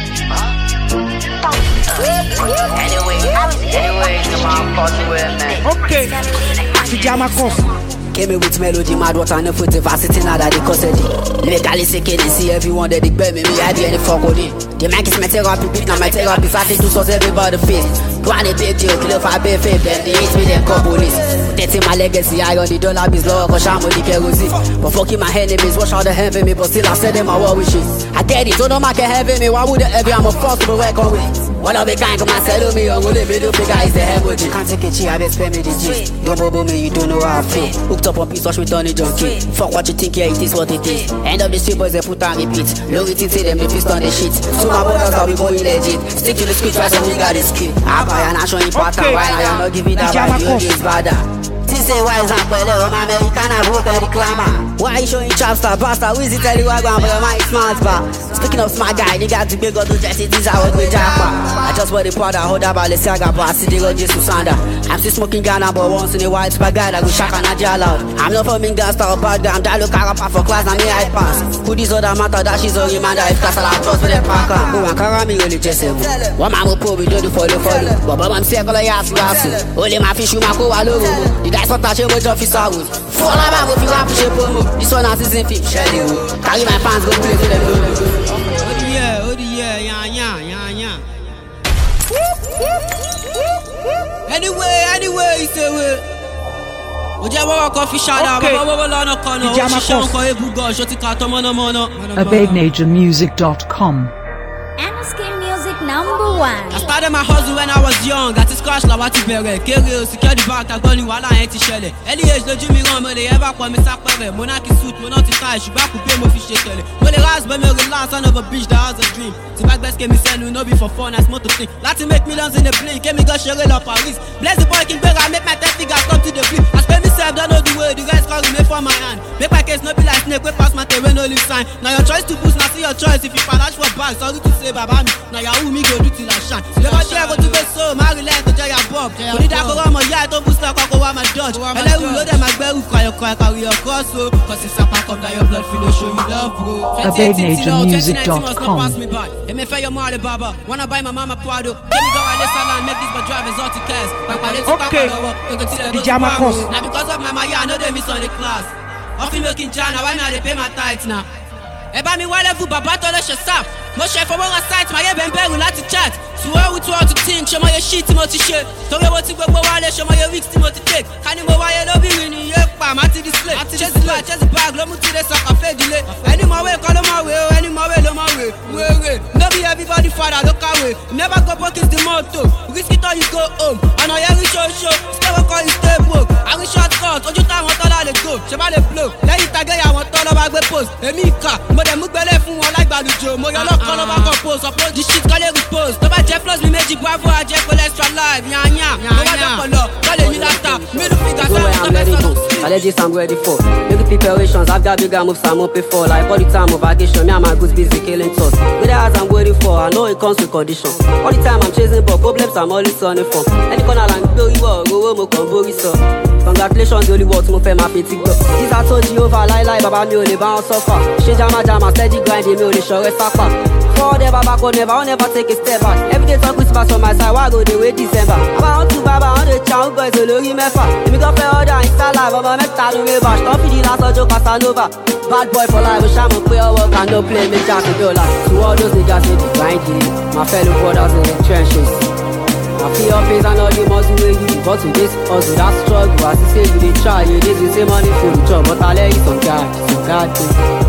Anyway, anyway, come on, fuck with man. Okay, pyjama cost. Came in with melody, mad water and the foot if I sit in out of the custody. Lyrically sick and see everyone that they bear me, me I be any fuck with it. The man is my therapy, beat now my therapy, I take two sauce everybody face. Go on a big deal, kill if I pay faith, then they hate me, then call police. That's in my legacy, I on the dollar biz low, cause I'm on the kerosene. But fucking my enemies, watch out the heaven me, but still I said them I war with shit. I get it, so no man can have me, why would the heavy, I'm a force to work on with. One of the kind come and settle me, I'm gonna be the big guy, is the emoji. Can't take a cheat, I best spend me this gist. Don't bubble me, you don't know how I feel. Hooked up on piece, watch me turn it junkie. Fuck what you think, yeah, it is what it is. End of the street boys, they put on repeat. Low it, say them, they fist on the shit. So my brothers are we going legit. Stick to the script, right, so we got this kid. I buy a national important, why I am not giving that vibe, you is bad. Say why is that well, I'm American, I broke the reclaimer. Why you showing chapstar, bastard? Who is it tell you I go and play my smart bar? Speaking of smart guy, they got to be go to jet, it is out with Japa. I just bought the powder, hold up by the saga, but I see the road just to Sanda. I'm still smoking Ghana, but once in a while, it's by guy that go shock and a jail out. I'm not from Ingasta or Baghdad, I look at for class, and me I pass. Who this other matter, that she's a reminder, if Castle I trust for the parker. Who and Karami really just say, one man will probably do the follow, follow. But I'm circle, I ask, ask. Only my fish, you might go all over. The dice for touching with officer wood. Fall about with you rap shape promo. This one has season fifth Shelly wood. Carry my fans go play for them. Oh yeah, oh yeah, yeah, yeah, yeah, yeah. Anyway, anyway, it's a way. Abeg Nature Music dot com. Number one. I started my hustle when I was young. Got to scratch la wati bere. Kere secure the back. I gone wala ain't shele. Any age no Jimmy run me they ever call me sakpere. Monarchy suit, monarchy tie. She back coupe mo fi shekele. When the rise but me relax son of a bitch that has a dream. The back best came me send no be for fun. That's more to think. Lati make millions in the blink. Came me go share up Paris. Bless the boy King Bear. I make my ten fingers come to the flip. I spend myself don't know the way. The guys call me for my hand. Make my case no be like snake. We pass my terrain no live sign. Now your choice to boost. Now see your choice. If you panache for bags, sorry to say baba me. Now you me go do till I shine. Never share go to be so. My relent to Jaya Bob. Only that go on my yard. Don't boost up. Go on my dodge. And then we know them my bear. We cry your cry. Carry your cross. So cause it's a pack up that your blood feel show you love bro. Abeg Nature Music dot com. Let me fire your mother baba. Wanna buy my mama Prado. Let me go and let's salon. Make this my drivers all to class. Okay. Pyjama cost. Now because of my maya I know they miss on the class. Off me making China. Why not they pay my tithes now? Eba mi wale vu baba to le shesap. Mo ṣe fọwọ́rán site, máa yẹ bẹ́ẹ̀ bẹ̀rù láti chat. So where we want to think, ṣe mo yẹ shit tí mo ti ṣe. Torí owó tí gbogbo wálé, ṣe mo yẹ weeks tí mo ti take. Ká ní mo wáyé lóbìnrin ni yé pa, má ti display. Chase bag, chase bag, ló mú ti dé sọ̀kan fẹ́ delay. Ẹni mọ̀wé kọ́ ló mọ̀wé o, ẹni mọ̀wé ló mọ̀wé. Wéwé, no be everybody father ló kàwé. Never go broke is the motto. Risk it or you go home. Ọ̀nà yẹn rí ṣoṣo, stay wo kọ́ you stay broke. Àrí short cut, ojú táwọn tọ́lá lè go. Ṣé bá lè blow? Lẹ́yìn tagẹ́ àwọn tọ́lọ́ bá gbé post. Èmi ìkà, mo dẹ̀ mú gbẹ́lẹ́ fún wọn láìgbàlùjò. Mo yọ lọ́kọ́ lọ́ bá compose, upload the shit kọ́lé repost. Tó bá jẹ́ plus mi méjì bravo ajẹ́ kó extra live. Yanya, mo wá jẹ́ pọ̀lọ́, kọ́lé mi láta. Middle finger sáwọn tó fẹ́ sọ̀rọ̀. Allergies I'm ready for. Make the preparations, I've got bigger moves I'm up before. Like all the time of vacation, me and my goods busy killing thoughts. With the eyes I'm waiting for, I know it comes with conditions. All the time I'm chasing but problems I'm always sunning for. Any corner like go you are, go mo come bori so. Congratulations, the only words mo fẹ́ máa fi TikTok. This I told you over, lie lie, baba mi ò lè bá wọn suffer. Ṣé jama jama, steady grinding, mi ò lè ṣọ̀rẹ́ sápá. For the baba go never, I'll never take a step back. Every day talk with pass on my side, why go they wait December? Baba on two baba, on the chow boys, olórí mẹ́fà. Èmi kan fẹ́ order Insta live, baba mẹ́ta ló wé bá. Stop fìdí lásán jó Casanova. Bad boy for life, ṣá mo pé ọwọ́ kan no play, make jack and dollar. To all those niggas wey dey grind it, my fellow brothers in the trenches. I feel your face and all the muscle wey you but to this hustle, that struggle. As you say you dey try, you dey the same money for the job, but I let you some guy, some guy too.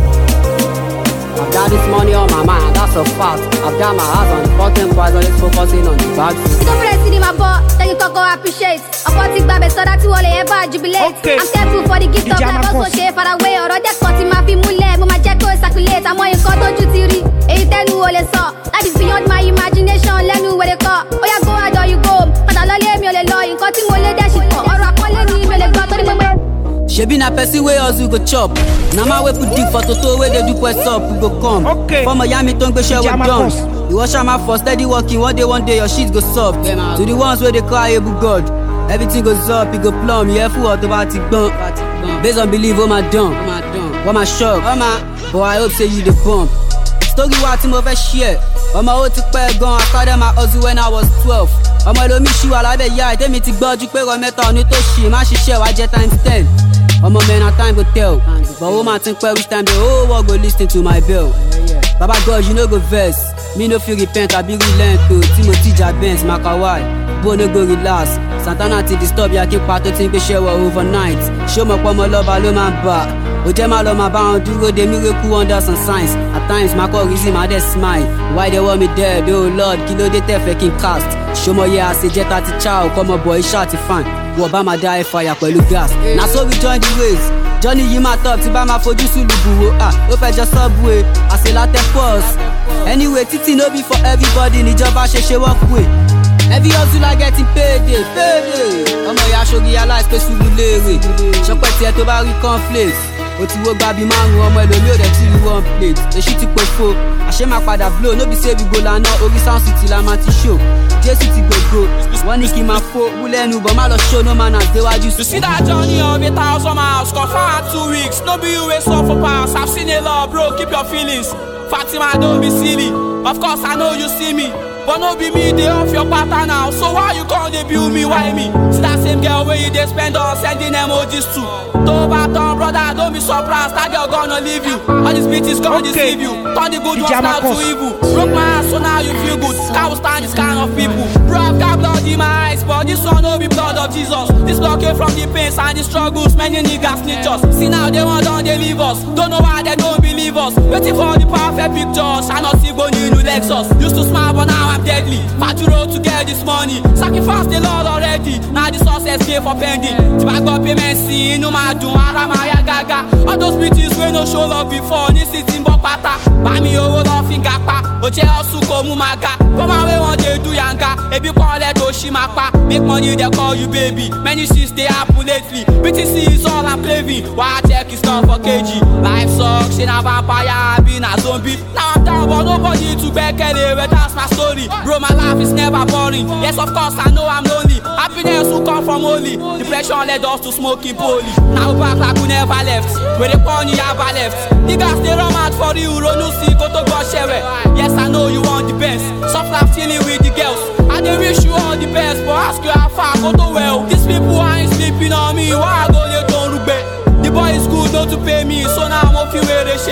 I've got this money on my mind, that's a fact. I've got my eyes on the fucking prize, always focusing on the bag. You don't press in my butt, then you can go appreciate. I want to grab it so that you will ever jubilate. Okay. I'm careful for the gift of life, also share far away. Or I just cut in my mule, but my jet goes circulate. I'm on your cut, don't you theory? Eight ten who all saw. That is beyond my imagination, let me where they call. Oh, yeah, go out or you go. But I'll let me all the law, you cut him all that shit. Or I call me, me, the got on the way. Shebi na person wey hustle go chop. Na ma wey put deep for toto wey dey do quest up, we go come. Okay. For Miami ton gbe share with done. You wash am for steady working, one day one day your shit go soft. To the ones where they cry able God, everything goes up, it go plumb. You full automatic bump. Based on belief, oh my dumb, what my shock, oh my. But I hope say you the bump. Story wa tí mo fẹ́ share. Ọmọ ó ti pẹ́ gan, I started my hustle when I was twelve. Ọmọ ẹlòmí ṣì wà lábẹ́ ìyá ẹ̀ tẹ́mi ti gbọ́jú pé rọ mẹ́ta ọ̀ní tó ṣì má ṣiṣẹ́ wá jẹ́ times ten. Ọmọ man, na time go tell. But woman think well which time the whole world go listen to my bell. Baba God, you no go vex. Me no feel repent, I be relent to Timothy Jabens, Makawai. Bo no go relax. Santana ti disturb ya keep part to think we share overnight. Show me kwa mo love alo man ba. O jẹ́ máa lọ máa bá wọn dúró de miracle wonders and signs. At times my call reason my death smile. Why they want me dead? Oh Lord, kí ló dé tẹ́ fẹ́ kí n cast. Show me yeah, I say jet at the chow, come on boy, shot it fine. Wọ́n bá máa dá ẹ fire pẹ̀lú gas. Na so we join the ways. Johnny yìí máa top tí bá máa fojú sùlù buwo. Ah, ó fẹ́ jọ subway, àṣẹ látẹ̀ pause. Anyway, títí no be for everybody, níjọba ṣe ṣe work way. Every hustle I getting paid, payday. Ọmọ ìyá aṣọ realize pé sùlù léèrè. Ṣọpẹ́ tiẹ̀ tó bá rí cornflakes. O ti wo gbabi márùn ọmọ ẹlòmí ò dẹ̀ tí rí one plate. Èṣù ti pòfo, àṣẹ máa padà blow. No be say we go lana, orí sound city la máa ti show. Jésù ti gbogbo, wọ́n ní kí n máa fó. Wúlẹ́nu bọ̀ má lọ show no manners déwájú sí. You see that journey of a thousand miles, confirm two weeks. No be you wey suffer pass, I've seen a lot bro, keep your feelings. Fatima don't be silly, of course I know you see me. But no be me, they off your pattern now. So why you can't debut me, why me? See that same girl where you they spend on sending emojis to. Toba Tom, brother, don't be surprised. That girl gonna leave you. All these bitches gonna okay. deceive you. Turn the good ones now to evil. Broke my ass, so now you feel good. Can't stand this kind of people. Bro, I've got blood in my eyes, but this one no be blood of Jesus. This blood came from the pains and the struggles. Many niggas snitch us. See now they want on they leave us. Don't know why they don't believe us. Waiting for the perfect pictures. I not see go new Lexus. Used to smile, but now I'm deadly. Fight you road to get this money. Sacrifice the Lord already. Now the success came for pending. Tibag up payment, see no man do Aramaya Gaga. All those bitches we no show love before. This is in Bopata. Buy me over love in Gapa. Oche Osuko Mumaga. Come away one day do Yanga. Ebi call it Oshimapa. Make money they call you baby. Many shits they happen lately. B T C is all I'm craving. Why check is not for K G. Life sucks, she a vampire, I been a zombie. Now I'm down but nobody to back anyway. That's my story. Bro, my life is never boring. Yes, of course, I know I'm lonely. Happiness will come from only. Depression led us to smoking poly. Now back like we never left. Where the corny have left. Niggas they run out for you. Ronu see go to God share. Yes, I know you want the best. Soft life chilling with the girls. I they wish you all the best, but ask you how far go to well. These people ain't sleeping on me. Why I go they don't look back? The boy is good not to pay me, so now I'm off you where they share.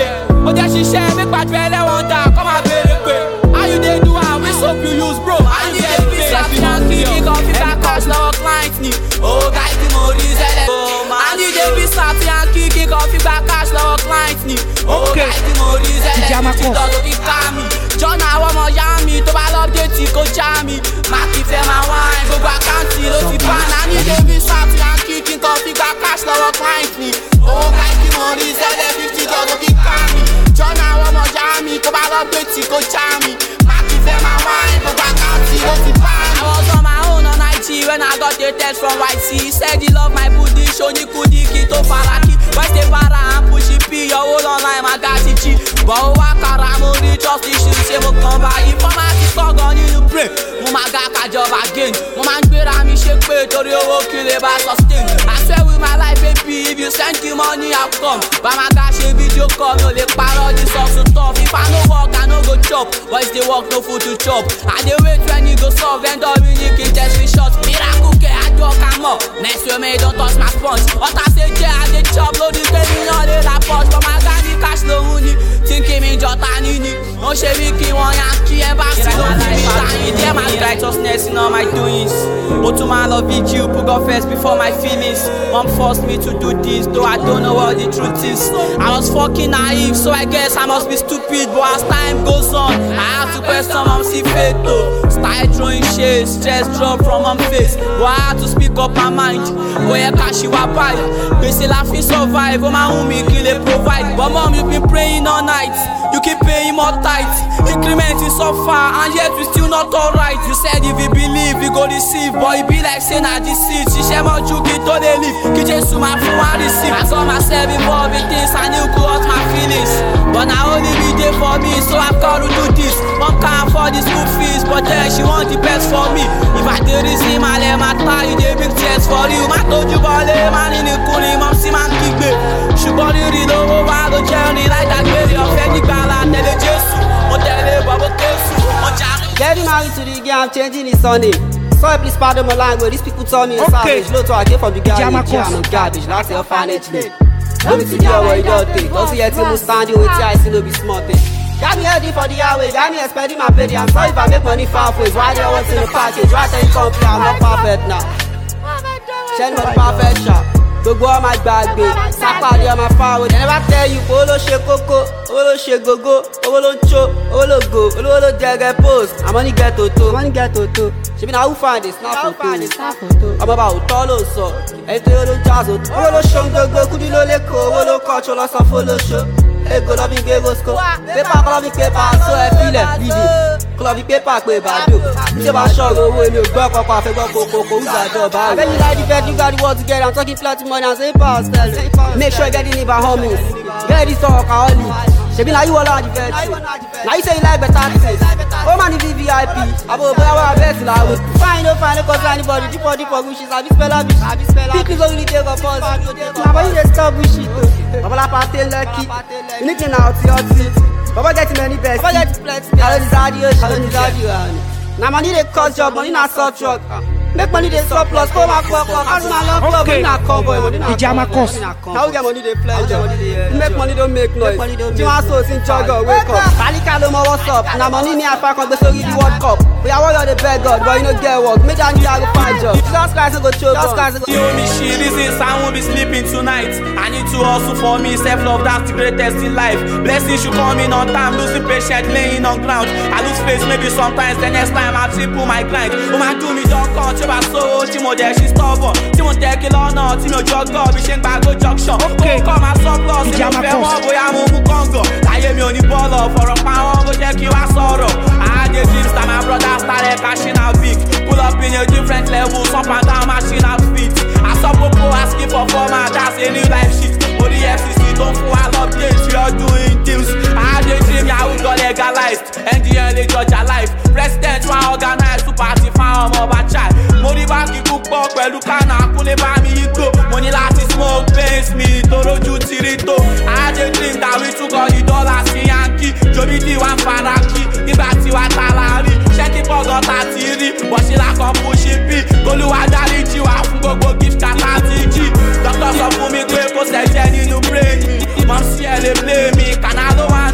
But then she share make bad belly one down. Come and baby quick. How you they do and we soap you use bro? How you they be slapping and kicking coffee back cash now clients ni. Oh guys the Maurice ele. And you they be slapping and kicking coffee back cash now clients ni. Oh guys the Maurice ele. TikTok keep calm me. John I want more yummy to buy up the tico jammy. Maki fẹ́ máa wine gbogbo àkáǹtì ló ti ban. And you dey be slapping and kicking coffee gba cash lọ́wọ́ client ni. Oh guys the Maurice ele fifty dollars keep calm me. John I want more yummy to buy up the tico jammy. Maki fẹ́ máa wine gbogbo àkáǹtì ló ti ban. I was on my own on I G when I got the text from Y C. He said he love my booty, show ni kudi kito faraki. Why stay para and push it P, your whole online my got it cheap. But oh I can't money just the shit, say mo come by. If I'm at the store gun in the brain, mo ma ga ka job again. Mo man gbera mi ṣe pé torí owó kile ba sustain. I swear with my life baby, if you send the money I'll come. But my ga ṣe video call, no le parọ́ the socks so tough. If I no work I no go chop, but if they work no food to chop. I dey wait when you go solve and all we need can test me shot. Miracle ke I do come up. Next way me don't touch my sponge. What I say yeah I dey chop load it me all the rapport. But my guy need cash no money. Thinking me jota nini. No she me ki one yankee and back to my life. Yeah my righteousness in all my doings. But to my love with you put God first before my feelings. Mom forced me to do this though I don't know what the truth is. I was fucking naive so I guess I must be stupid. But as time goes on I have to question mom see fate though. Start throwing shades, stress drop from my face. But I had to speak up my mind. Go yeah cash you a buy. They say life is survive. Oh my homie kill it provide. But mom you been praying all night. You keep paying more tight. Increment is so far and yet we still not alright. You said if you believe you go receive. But it be like saying I deceive. She share my juke to the leave. Ki Jesus my phone and receive. I saw myself involved in things and you could hurt my feelings. But now only be there for me so I've got to do this. Mom can't afford the school fees but then she want the best for me. If I did this in my let my tie you dey big tears for you. My told you ball man in the coolie mom see man kick me. She bought the read over while the journey like that baby of any gala tell Jesus. Mo tell babo kesu. Getting married to the girl, I'm changing his surname. Sorry, please pardon my language. These people told me it's okay. Savage. Look, I came from the garbage. I'm garbage. That's your orphanage name. Let me to the what you don't take. Don't see a team who stand you with you. I see no be smart. Got me ready for the highway. Got me expecting my pay. I'm sorry if I make money far ways. Why do I want in the package? Right then you come play. I'm not perfect now. Send me the perfect shot. Gbogbo ọmọ àgbàgbé sápàdé ọmọ fáwọn. They never tell you owó ló ṣe kókó, owó ló ṣe gógó, owó ló ń cho, owó ló go, olówó ló jẹgẹ post. Àmọ́ ní get toto, àmọ́ ní get toto. Ṣèbí náà who find it snap photo. Ọmọ bá òótọ́ ló sọ, ẹni tó yẹ ló ń jazz òtó. Owó ló ṣohun gbogbo kúdí ló lè kó, owó ló kọ́ ọ̀ṣọ́ lọ́sàn fólóṣó. Ego lọ́ fi gbé Bosco, pépà kọ́ lọ́ fi pépà sọ ẹ fílẹ̀ bíbí. Kọ́ lọ́ fi pépà pé bàdó. Ṣé bá ṣọ́ọ̀rọ̀ owó èmi ò gbọ́ kọ́kọ́ àfẹ́gbọ́ kòkòkò ìgbàjọ́ báyìí. When you like the bed, you got the world together. I'm talking plenty money and say pass tell you. Make sure you get the neighbor homies. Get this talk only. Shebi na you all on the bed. Now you say you like better things. Oh man, the V I P. Abo boy, I want best la with. Fine, no fine, no cause anybody. Deeper, deeper, Gucci. Sabi spell a bitch. People go really take a pause. Now when you just stop with shit. Baba la party lucky. You need to know your teeth. Baba get many best. Baba get plenty. I don't desire you. I don't desire you. Now money they cost job, money not soft truck. Make money they surplus, come and fuck up. As my love club, money not convoy, money not convoy. How we get money they pleasure? Make money don't make noise. You want so in juggle, wake up. Palika no more what's up. Now money me a pack on the story the World Cup. We are warrior the beg God, but you no get work. Make that you go find job. Jesus Christ go choke. Jesus Christ go. You me shit, this is I won't be sleeping tonight. I need to hustle for me, self love that's the greatest in life. Blessings should come in on time, losing patient, laying on ground. I lose face maybe sometimes, the next time I triple my grind. Oh my do me don't come. Bá sówó tí mo dẹ̀ ṣe stubborn tí mo tẹ́ kí lọ́nà tí mi ò jọgọ́ bí ṣe ń gbàgbó junction. Ó kọ́ máa surplus tí mo fẹ́ wọ́n bóyá mo mú kọ́ngọ̀. Láyé mi ò ní bọ́ọ̀lù fọ̀rọ̀ pa wọ́n bó jẹ́ kí wá sọ̀rọ̀. I dey dreams that my brother started cashing out big. Pull up in a different level, up and down machine out fit. I saw Popo asking for format, that's a new life shit. Only F C C don't fún wa updates, we are doing deals. I dey dream yahoo got legalized, N D L A judge alive. President wa organize to party fáwọn ọmọ ọba child. Mo ní báńkì púpọ̀ pẹ̀lú kánà kúnlé bá mi yígbó. Mo ní láti smoke pains mi torójú tirito. I dey dream that we took all the dollars sí Yankee. Jobi di wa ń fara kí nígbà tí wa ta la rí. Ṣẹ́kí pọ̀gọ́ ta ti rí. Bọ̀ṣílá kan fún ṣípì. Olúwa dáríjì wá fún gbogbo gift kàtà ti jí. Dọ́kítọ̀ sọ fún mi pé kò ṣẹ̀jẹ̀ nínú brain mi. Mọ̀ sí ẹ̀ lè blame mi. Kàná ló wá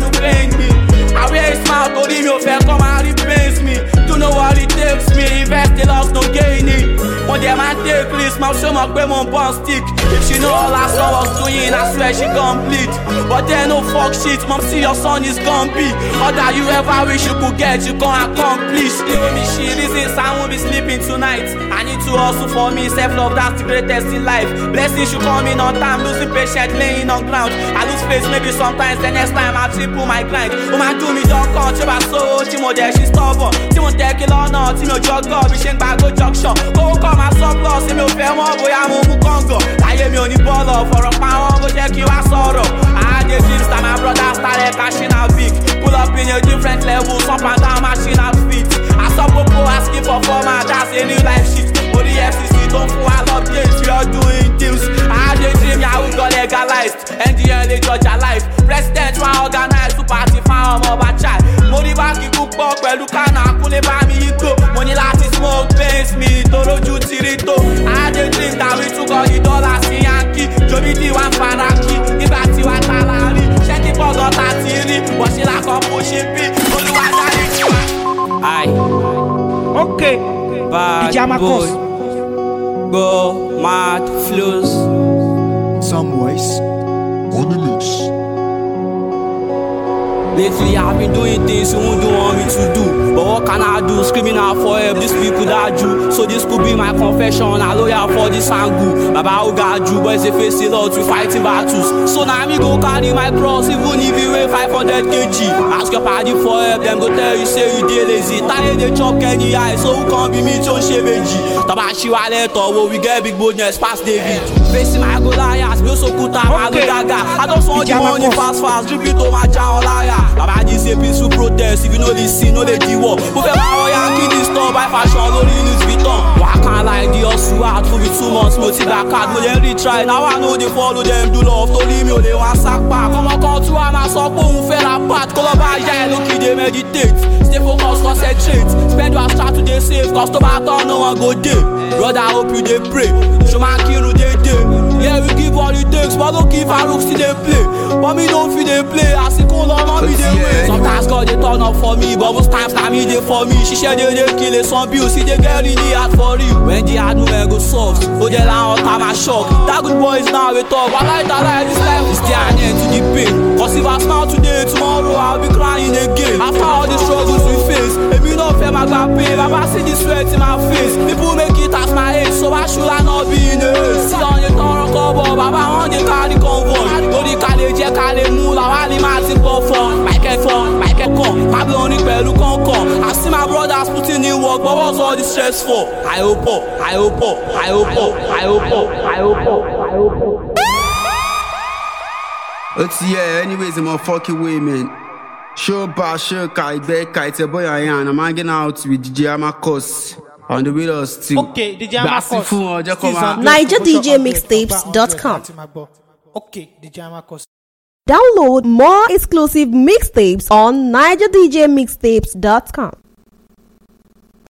up, show my pay mon bun stick. If she know all her son was doing, I swear she complete. But then no fuck shit, mom see your son is gonna be. All that you ever wish you could get, you can't accomplish. Give me shit, reasons I won't be sleeping tonight. I need to hustle for me, self-love, that's the greatest in life. Blessings should come in on time, losing patient, laying on ground. I lose face maybe sometimes, the next time I triple my grind. Oh my do me don't come, she was so, Timo there, she's stubborn. Timo take it or not, Timo jog up, we shank back, go junction. Go come and surplus, Timo fair more, boy, I'm on Congo. I gave me only ball up for a pound, go check you, I sorrow. I had the dreams that my brother started cashing out big. Pull up in a different level, up and down, machine out feet. I saw Popo asking for format, that's a new life shit. But the F C C don't fool, I love this, we are doing things. I had a dream, yeah, we got legalized. And the early judge alive. President, one organized to party, found more bad child. Money back, you cook up, well, look at now, pull it by me, you go. Money lati smoke, pains me, Toro Juti Rito. I had a dream that we took all the dollars in Yankee. Joby D one Faraki, Ibati one Talari. Check it for got a theory, but she like a pushing P. Only one that is you. Aye. Okay. Bad boy. Go mad flows. Some voice on the mix. Lately I've been doing things you won't want me to do. But what can I do? Screaming out for help, these people that do. So this could be my confession, I'm loyal for this angle. Baba who got you, boys they face a lot, we fighting battles. So now me go carry my cross, even if you weigh five hundred kilograms. Ask your party for help, them go tell you say you dey lazy. Tired they chop Kenny eye, so who can be me to Shebeji? Tabashi wallet or we get big boldness past David. Facing my Goliath, Bill Sokuta, my Gaga. I don't want the money fast fast, drip it to my John liar. Baba this a peaceful protest, if you know this scene, know the D-war. Who fell out Yankee this store by fashion, no Louis Vuitton. Why can't like the hustle hard for me two months, motive that card, but then retry. Now I know they follow them, do love, to leave me, they want sack back. Come on, come to my support, who fell apart. Call up my giant, look they meditate. Stay focused, concentrate. Spend your start to the safe, cause to battle, no one go day. Brother, I hope you they pray. Show my kill, they day. Yeah, we give all it takes, but don't give our looks to they play. But me don't feel they play, I see cool on me they way. Sometimes God they turn up for me, but most times time me they for me. She share they they kill it, some bills, see they get really hard for you. When the hard man go soft, oh they lie on time I shock. That good boys now we talk, but like that like this life is there and end to the pain. Cause if I smile today, tomorrow I'll be crying again. After all the struggles we face, if you don't feel my God pain, Baba see the sweat in my face. People make it as my age, so why should I not be in the haze? Sit on the town cover, Baba on the carry convoy. Go the college, yeah, carry move, I want the massive perform. Michael Fong, Michael Kong, Pablo on the Pelu Concon. I see my brothers putting in work, but what's all the stress for? I hope up, I hope up, I hope up, I hope up, I hope up, I hope up. It's yeah, anyways, I'm a fucking way, man. Show bar, show kite, back kite, a boy I am. I'm hanging out with D J Amakos on the windows too. Okay, D J Amakos. Niger D J Mixtapes dot com. Okay, D J Amakos. Download more exclusive mixtapes on Niger D J Mixtapes dot com.